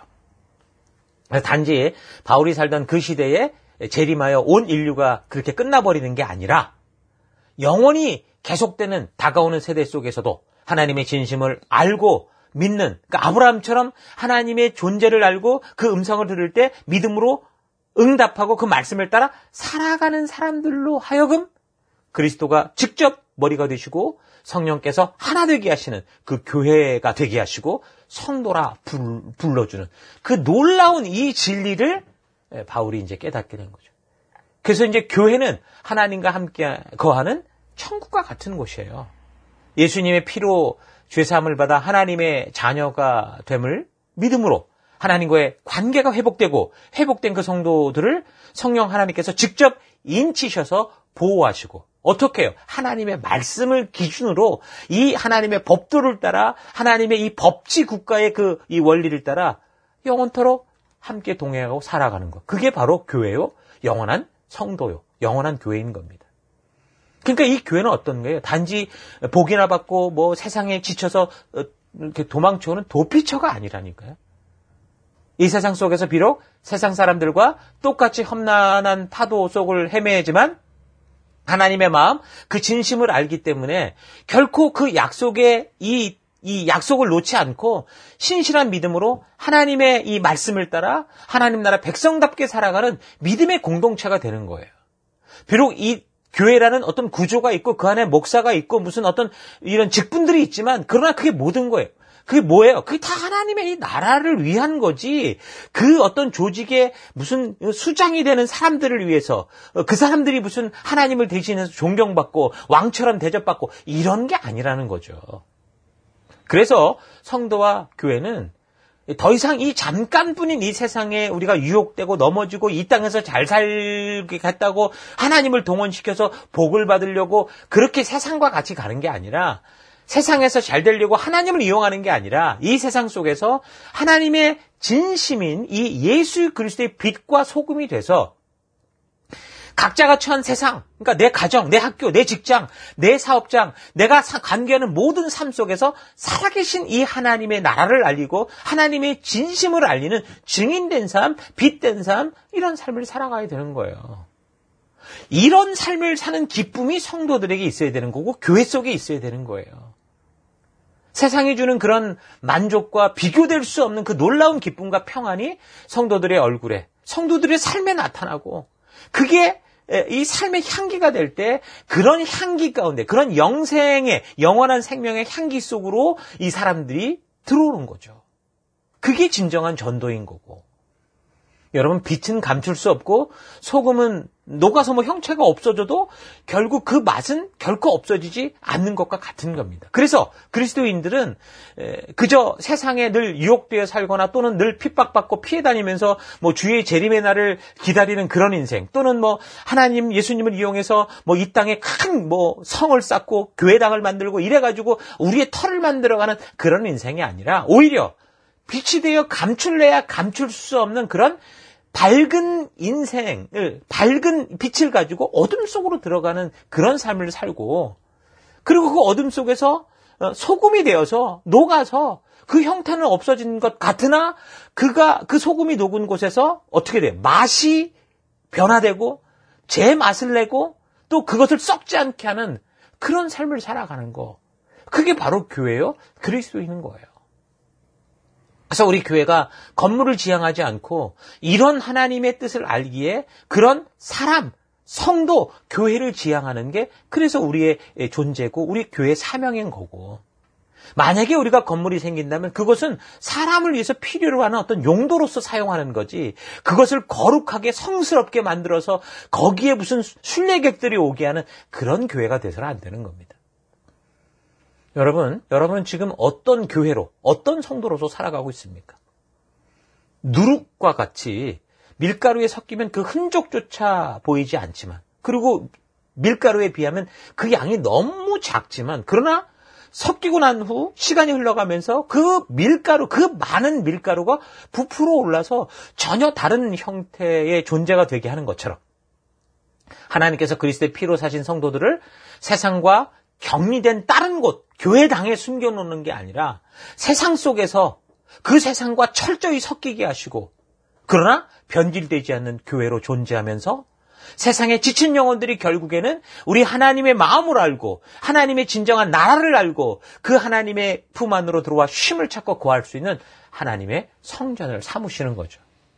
단지 바울이 살던 그 시대에 재림하여 온 인류가 그렇게 끝나버리는 게 아니라 영원히 계속되는 다가오는 세대 속에서도 하나님의 진심을 알고 믿는, 그러니까 아브라함처럼 하나님의 존재를 알고 그 음성을 들을 때 믿음으로 응답하고 그 말씀을 따라 살아가는 사람들로 하여금 그리스도가 직접 머리가 되시고 성령께서 하나 되게 하시는 그 교회가 되게 하시고 성도라 불러주는 그 놀라운 이 진리를 바울이 이제 깨닫게 된 거죠. 그래서 이제 교회는 하나님과 함께 거하는 천국과 같은 곳이에요. 예수님의 피로 죄사함을 받아 하나님의 자녀가 됨을 믿음으로 하나님과의 관계가 회복되고 회복된 그 성도들을 성령 하나님께서 직접 인치셔서 보호하시고 어떻게 해요? 하나님의 말씀을 기준으로 이 하나님의 법도를 따라 하나님의 이 법치 국가의 이 원리를 따라 영원토록 함께 동행하고 살아가는 것. 그게 바로 교회요. 영원한 성도요. 영원한 교회인 겁니다. 그러니까 이 교회는 어떤 거예요? 단지 복이나 받고 세상에 지쳐서 이렇게 도망쳐오는 도피처가 아니라니까요. 이 세상 속에서 비록 세상 사람들과 똑같이 험난한 파도 속을 헤매지만 하나님의 마음, 그 진심을 알기 때문에 결코 그 약속에 이 약속을 놓지 않고 신실한 믿음으로 하나님의 이 말씀을 따라 하나님 나라 백성답게 살아가는 믿음의 공동체가 되는 거예요. 비록 이 교회라는 어떤 구조가 있고 그 안에 목사가 있고 무슨 어떤 이런 직분들이 있지만 그러나 그게 모든 거예요. 그게 뭐예요? 그게 다 하나님의 이 나라를 위한 거지. 그 어떤 조직의 무슨 수장이 되는 사람들을 위해서 그 사람들이 무슨 하나님을 대신해서 존경받고 왕처럼 대접받고 이런 게 아니라는 거죠. 그래서 성도와 교회는 더 이상 이 잠깐뿐인 이 세상에 우리가 유혹되고 넘어지고 이 땅에서 잘 살겠다고 하나님을 동원시켜서 복을 받으려고 그렇게 세상과 같이 가는 게 아니라 세상에서 잘 되려고 하나님을 이용하는 게 아니라 이 세상 속에서 하나님의 진심인 이 예수 그리스도의 빛과 소금이 돼서 각자가 처한 세상, 그러니까 내 가정, 내 학교, 내 직장, 내 사업장, 내가 관계하는 모든 삶 속에서 살아계신 이 하나님의 나라를 알리고 하나님의 진심을 알리는 증인된 삶, 빛된 삶, 이런 삶을 살아가야 되는 거예요. 이런 삶을 사는 기쁨이 성도들에게 있어야 되는 거고 교회 속에 있어야 되는 거예요. 세상이 주는 그런 만족과 비교될 수 없는 그 놀라운 기쁨과 평안이 성도들의 얼굴에, 성도들의 삶에 나타나고 그게 이 삶의 향기가 될 때 그런 향기 가운데, 그런 영생의, 영원한 생명의 향기 속으로 이 사람들이 들어오는 거죠. 그게 진정한 전도인 거고. 여러분, 빛은 감출 수 없고 소금은 녹아서 형체가 없어져도 결국 그 맛은 결코 없어지지 않는 것과 같은 겁니다. 그래서 그리스도인들은 그저 세상에 늘 유혹되어 살거나 또는 늘 핍박받고 피해 다니면서 주의 재림의 날을 기다리는 그런 인생, 또는 하나님 예수님을 이용해서 이 땅에 큰 성을 쌓고 교회당을 만들고 이래가지고 우리의 터를 만들어가는 그런 인생이 아니라 오히려 빛이 되어 감출래야 감출 수 없는 그런 밝은 인생을, 밝은 빛을 가지고 어둠 속으로 들어가는 그런 삶을 살고, 그리고 그 어둠 속에서 소금이 되어서 녹아서 그 형태는 없어진 것 같으나 그 소금이 녹은 곳에서 어떻게 돼요? 맛이 변화되고 제 맛을 내고 또 그것을 썩지 않게 하는 그런 삶을 살아가는 거. 그게 바로 교회요, 그리스도인인 거예요. 그래서 우리 교회가 건물을 지향하지 않고 이런 하나님의 뜻을 알기에 그런 사람, 성도, 교회를 지향하는 게 그래서 우리의 존재고 우리 교회의 사명인 거고, 만약에 우리가 건물이 생긴다면 그것은 사람을 위해서 필요로 하는 어떤 용도로서 사용하는 거지, 그것을 거룩하게 성스럽게 만들어서 거기에 무슨 순례객들이 오게 하는 그런 교회가 돼서는 안 되는 겁니다. 여러분은 지금 어떤 교회로, 어떤 성도로서 살아가고 있습니까? 누룩과 같이 밀가루에 섞이면 그 흔적조차 보이지 않지만, 그리고 밀가루에 비하면 그 양이 너무 작지만, 그러나 섞이고 난 후 시간이 흘러가면서 그 밀가루, 그 많은 밀가루가 부풀어 올라서 전혀 다른 형태의 존재가 되게 하는 것처럼, 하나님께서 그리스도의 피로 사신 성도들을 세상과 격리된 다른 곳, 교회당에 숨겨놓는 게 아니라 세상 속에서 그 세상과 철저히 섞이게 하시고, 그러나 변질되지 않는 교회로 존재하면서 세상에 지친 영혼들이 결국에는 우리 하나님의 마음을 알고 하나님의 진정한 나라를 알고 그 하나님의 품 안으로 들어와 쉼을 찾고 거할 수 있는 하나님의 성전을 삼으시는 거죠.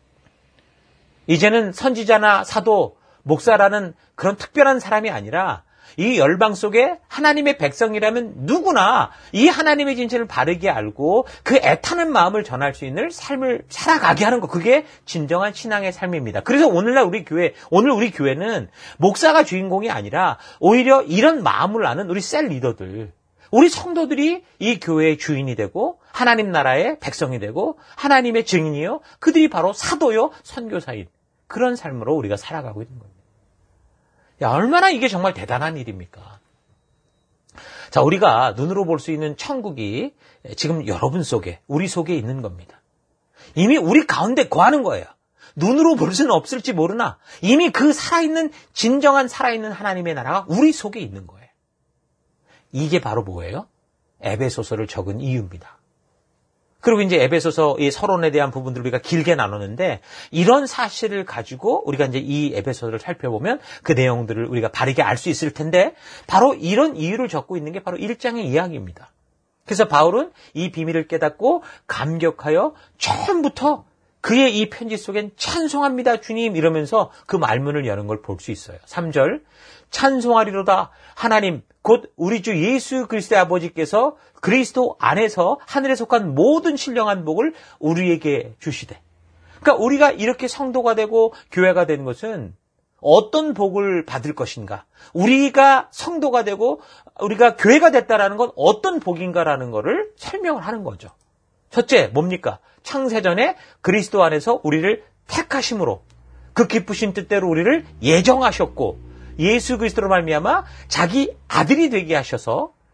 이제는 선지자나 사도, 목사라는 그런 특별한 사람이 아니라 이 열방 속에 하나님의 백성이라면 누구나 이 하나님의 진실을 바르게 알고 그 애타는 마음을 전할 수 있는 삶을 살아가게 하는 것, 그게 진정한 신앙의 삶입니다. 그래서 오늘 우리 교회는 목사가 주인공이 아니라 오히려 이런 마음을 아는 우리 셀 리더들, 우리 성도들이 이 교회의 주인이 되고 하나님 나라의 백성이 되고 하나님의 증인이요, 그들이 바로 사도요, 선교사인 그런 삶으로 우리가 살아가고 있는 겁니다. 야, 얼마나 이게 정말 대단한 일입니까? 자, 우리가 눈으로 볼 수 있는 천국이 지금 여러분 속에, 우리 속에 있는 겁니다. 이미 우리 가운데 거하는 거예요. 눈으로 볼 수는 없을지 모르나 이미 그 살아있는, 진정한 살아있는 하나님의 나라가 우리 속에 있는 거예요. 이게 바로 뭐예요? 에베소서를 적은 이유입니다. 그리고 이제 에베소서 이 서론에 대한 부분들을 우리가 길게 나누는데, 이런 사실을 가지고 우리가 이제 이 에베소서를 살펴보면 그 내용들을 우리가 바르게 알 수 있을 텐데, 바로 이런 이유를 적고 있는 게 바로 1장의 이야기입니다. 그래서 바울은 이 비밀을 깨닫고 감격하여 처음부터 그의 이 편지 속엔 찬송합니다 주님 이러면서 그 말문을 여는 걸 볼 수 있어요. 3절, 찬송하리로다 하나님 곧 우리 주 예수 그리스도의 아버지께서 그리스도 안에서 하늘에 속한 모든 신령한 복을 우리에게 주시되. 그러니까 우리가 이렇게 성도가 되고 교회가 되는 것은 어떤 복을 받을 것인가, 우리가 성도가 되고 우리가 교회가 됐다라는 건 어떤 복인가라는 것을 설명을 하는 거죠. 첫째, 뭡니까? 창세전에 그리스도 안에서 우리를 택하심으로 그 기쁘신 뜻대로 우리를 예정하셨고 예수 그리스도로 말미암아 자기 아들이 되게 하셔서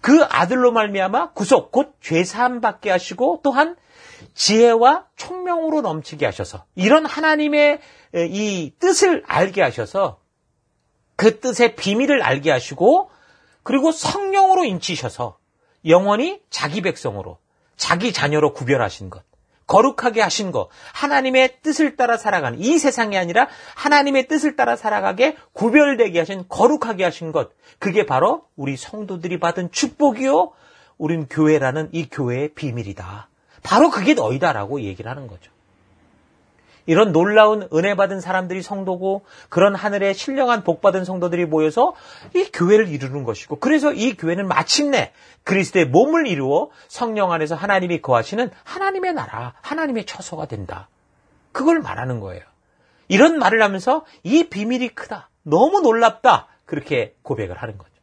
그 아들로 말미암아 구속 곧 죄사함 받게 하시고 또한 지혜와 총명으로 넘치게 하셔서 이런 하나님의 이 뜻을 알게 하셔서 그 뜻의 비밀을 알게 하시고 그리고 성령으로 인치셔서 영원히 자기 백성으로 자기 자녀로 구별하신 것, 거룩하게 하신 것, 하나님의 뜻을 따라 살아가는 이 세상이 아니라 하나님의 뜻을 따라 살아가게 구별되게 하신 거룩하게 하신 것, 그게 바로 우리 성도들이 받은 축복이요 우린 교회라는 이 교회의 비밀이다. 바로 그게 너희다라고 얘기를 하는 거죠. 이런 놀라운 은혜 받은 사람들이 성도고 그런 하늘에 신령한 복 받은 성도들이 모여서 이 교회를 이루는 것이고 그래서 이 교회는 마침내 그리스도의 몸을 이루어 성령 안에서 하나님이 거하시는 하나님의 나라, 하나님의 처소가 된다. 그걸 말하는 거예요. 이런 말을 하면서 이 비밀이 크다. 너무 놀랍다. 그렇게 고백을 하는 거죠.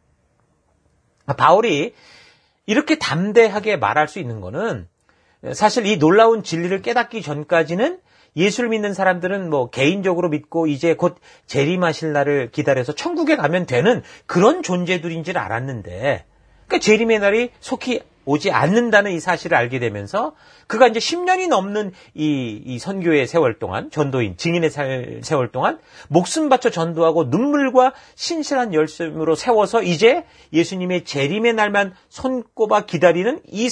바울이 이렇게 담대하게 말할 수 있는 거는 사실 이 놀라운 진리를 깨닫기 전까지는 예수를 믿는 사람들은 뭐 개인적으로 믿고 이제 곧 재림하실 날을 기다려서 천국에 가면 되는 그런 존재들인지를 알았는데 그러니까 재림의 날이 속히 오지 않는다는 이 사실을 알게 되면서 그가 이제 10년이 넘는 이 선교의 세월 동안 전도인, 증인의 세월 동안 목숨 바쳐 전도하고 눈물과 신실한 열심으로 세워서 이제 예수님의 재림의 날만 손꼽아 기다리는 이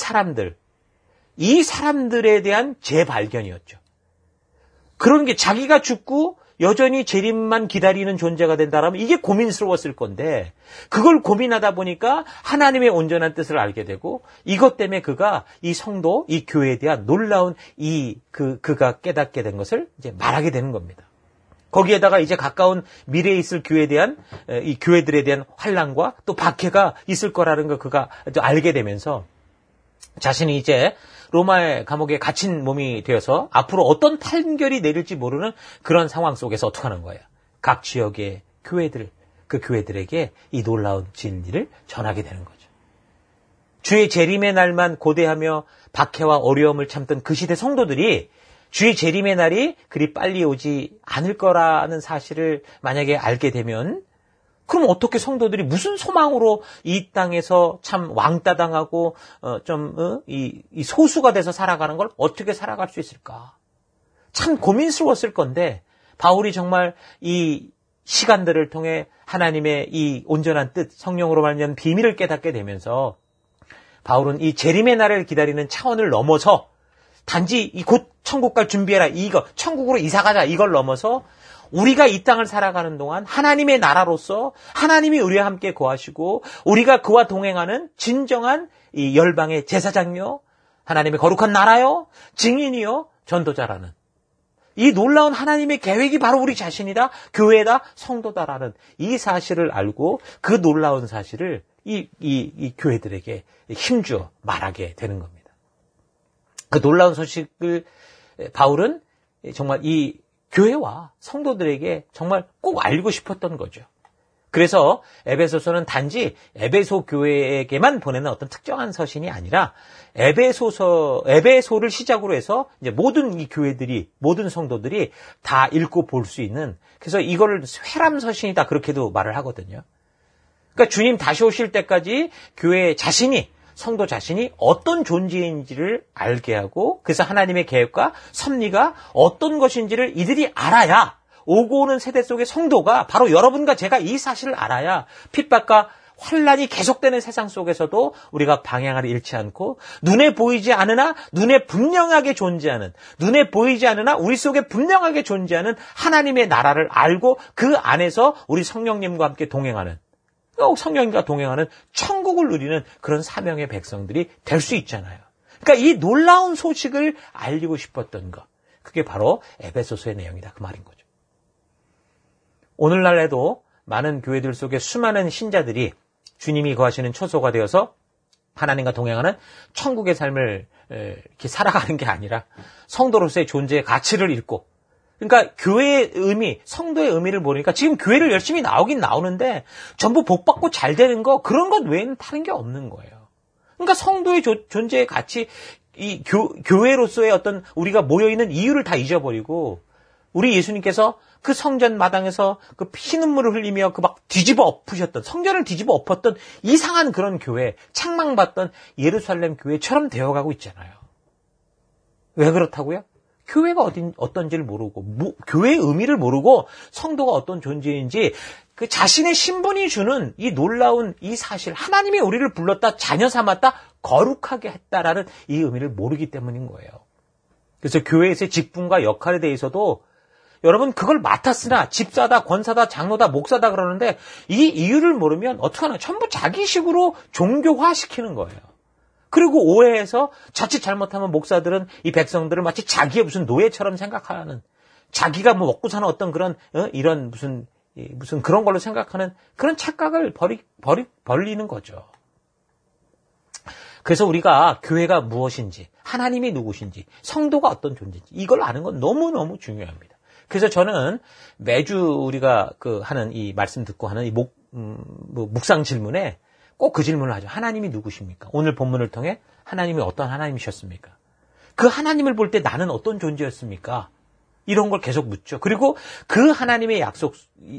사람들에 대한 재발견이었죠. 그런 게 자기가 죽고 여전히 재림만 기다리는 존재가 된다라면 이게 고민스러웠을 건데 그걸 고민하다 보니까 하나님의 온전한 뜻을 알게 되고 이것 때문에 그가 이 성도, 이 교회에 대한 놀라운 그가 깨닫게 된 것을 이제 말하게 되는 겁니다. 거기에다가 이제 가까운 미래에 있을 교회에 대한 이 교회들에 대한 환난과 또 박해가 있을 거라는 걸 그가 알게 되면서 자신이 이제 로마의 감옥에 갇힌 몸이 되어서 앞으로 어떤 판결이 내릴지 모르는 그런 상황 속에서 어떻게 하는 거예요? 각 지역의 교회들, 그 교회들에게 이 놀라운 진리를 전하게 되는 거죠. 주의 재림의 날만 고대하며 박해와 어려움을 참던 그 시대 성도들이 주의 재림의 날이 그리 빨리 오지 않을 거라는 사실을 만약에 알게 되면 그럼 어떻게 성도들이 무슨 소망으로 이 땅에서 참 왕따 당하고 이 소수가 돼서 살아가는 걸 어떻게 살아갈 수 있을까? 참 고민스러웠을 건데 바울이 정말 이 시간들을 통해 하나님의 이 온전한 뜻, 성령으로 말미암은 비밀을 깨닫게 되면서 바울은 이 재림의 날을 기다리는 차원을 넘어서 단지 이 곧 천국 갈 준비해라 이거 천국으로 이사가자 이걸 넘어서 우리가 이 땅을 살아가는 동안 하나님의 나라로서 하나님이 우리와 함께 거하시고 우리가 그와 동행하는 진정한 이 열방의 제사장요, 하나님의 거룩한 나라요, 증인이요, 전도자라는 이 놀라운 하나님의 계획이 바로 우리 자신이다, 교회다, 성도다라는 이 사실을 알고 그 놀라운 사실을 이 교회들에게 힘주어 말하게 되는 겁니다. 그 놀라운 소식을 바울은 정말 이 교회와 성도들에게 정말 꼭 알고 싶었던 거죠. 그래서 에베소서는 단지 에베소 교회에게만 보내는 어떤 특정한 서신이 아니라 에베소를 시작으로 해서 이제 모든 이 교회들이, 모든 성도들이 다 읽고 볼 수 있는, 그래서 이거를 회람 서신이다 그렇게도 말을 하거든요. 그러니까 주님 다시 오실 때까지 교회 자신이, 성도 자신이 어떤 존재인지를 알게 하고 그래서 하나님의 계획과 섭리가 어떤 것인지를 이들이 알아야 오고 오는 세대 속의 성도가 바로 여러분과 제가 이 사실을 알아야 핍박과 환란이 계속되는 세상 속에서도 우리가 방향을 잃지 않고 눈에 보이지 않으나 눈에 분명하게 존재하는, 눈에 보이지 않으나 우리 속에 분명하게 존재하는 하나님의 나라를 알고 그 안에서 우리 성령님과 함께 동행하는, 성령님과 동행하는 천국을 누리는 그런 사명의 백성들이 될 수 있잖아요. 그러니까 이 놀라운 소식을 알리고 싶었던 것, 그게 바로 에베소서의 내용이다 그 말인 거죠. 오늘날에도 많은 교회들 속에 수많은 신자들이 주님이 거하시는 처소가 되어서 하나님과 동행하는 천국의 삶을 이렇게 살아가는 게 아니라 성도로서의 존재의 가치를 잃고, 그러니까 교회의 의미, 성도의 의미를 모르니까 지금 교회를 열심히 나오긴 나오는데 전부 복받고 잘 되는 거, 그런 것 외에는 다른 게 없는 거예요. 그러니까 성도의 존재의 가치, 이 교회로서의 어떤 우리가 모여있는 이유를 다 잊어버리고 우리 예수님께서 그 성전 마당에서 그 피눈물을 흘리며 그 막 뒤집어 엎으셨던, 성전을 뒤집어 엎었던 이상한 그런 교회, 책망받던 예루살렘 교회처럼 되어가고 있잖아요. 왜 그렇다고요? 교회가 어떤지를 모르고, 교회의 의미를 모르고 성도가 어떤 존재인지 그 자신의 신분이 주는 이 놀라운 이 사실, 하나님이 우리를 불렀다, 자녀 삼았다, 거룩하게 했다라는 이 의미를 모르기 때문인 거예요. 그래서 교회에서의 직분과 역할에 대해서도 여러분 그걸 맡았으나 집사다, 권사다, 장로다, 목사다 그러는데 이 이유를 모르면 어떡하나 전부 자기식으로 종교화시키는 거예요. 그리고 오해해서 자칫 잘못하면 목사들은 이 백성들을 마치 자기의 무슨 노예처럼 생각하는, 자기가 뭐 먹고 사는 어떤 그런 이런 무슨 그런 걸로 생각하는 그런 착각을 벌리는 거죠. 그래서 우리가 교회가 무엇인지, 하나님이 누구신지, 성도가 어떤 존재인지 이걸 아는 건 너무너무 중요합니다. 그래서 저는 매주 우리가 하는 이 말씀 듣고 하는 이 묵상 질문에 꼭 그 질문을 하죠. 하나님이 누구십니까? 오늘 본문을 통해 하나님이 어떤 하나님이셨습니까? 그 하나님을 볼 때 나는 어떤 존재였습니까? 이런 걸 계속 묻죠. 그리고 그 하나님의 약속,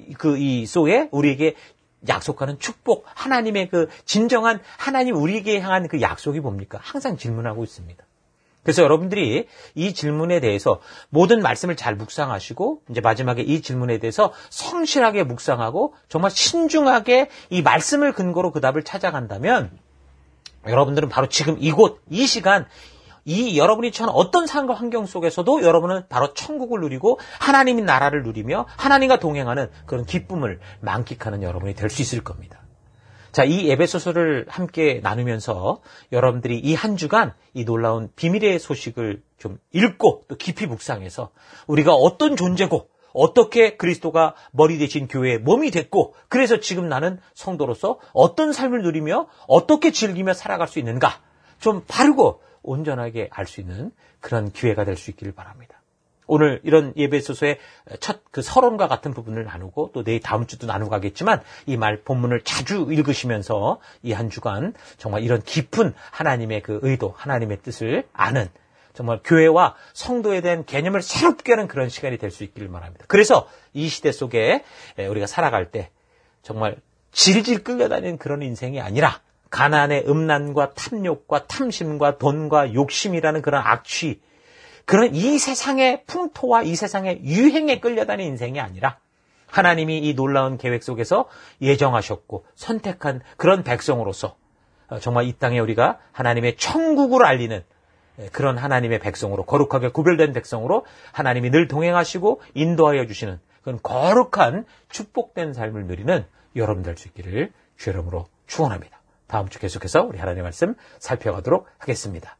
이 속에 우리에게 약속하는 축복, 하나님의 그 진정한 하나님 우리에게 향한 그 약속이 뭡니까? 항상 질문하고 있습니다. 그래서 여러분들이 이 질문에 대해서 모든 말씀을 잘 묵상하시고 이제 마지막에 이 질문에 대해서 성실하게 묵상하고 정말 신중하게 이 말씀을 근거로 그 답을 찾아간다면 여러분들은 바로 지금 이곳, 이 시간, 이 여러분이 처한 어떤 삶과 환경 속에서도 여러분은 바로 천국을 누리고 하나님의 나라를 누리며 하나님과 동행하는 그런 기쁨을 만끽하는 여러분이 될 수 있을 겁니다. 자, 이 에베소서를 함께 나누면서 여러분들이 이 한 주간 이 놀라운 비밀의 소식을 좀 읽고 또 깊이 묵상해서 우리가 어떤 존재고 어떻게 그리스도가 머리 대신 교회의 몸이 됐고 그래서 지금 나는 성도로서 어떤 삶을 누리며 어떻게 즐기며 살아갈 수 있는가 좀 바르고 온전하게 알 수 있는 그런 기회가 될 수 있기를 바랍니다. 오늘 이런 예배소서의 첫 그 서론과 같은 부분을 나누고 또 내일 다음 주도 나누고 가겠지만 이 본문을 자주 읽으시면서 이 한 주간 정말 이런 깊은 하나님의 그 의도, 하나님의 뜻을 아는 정말 교회와 성도에 대한 개념을 새롭게 하는 그런 시간이 될 수 있기를 바랍니다. 그래서 이 시대 속에 우리가 살아갈 때 정말 질질 끌려다니는 그런 인생이 아니라 가난의 음란과 탐욕과 탐심과 돈과 욕심이라는 그런 악취, 그런 이 세상의 풍토와 이 세상의 유행에 끌려다니는 인생이 아니라 하나님이 이 놀라운 계획 속에서 예정하셨고 선택한 그런 백성으로서 정말 이 땅에 우리가 하나님의 천국을 알리는 그런 하나님의 백성으로 거룩하게 구별된 백성으로 하나님이 늘 동행하시고 인도하여 주시는 그런 거룩한 축복된 삶을 누리는 여러분 될 수 있기를 주 이름으로 축원합니다. 다음 주 계속해서 우리 하나님의 말씀 살펴가도록 하겠습니다.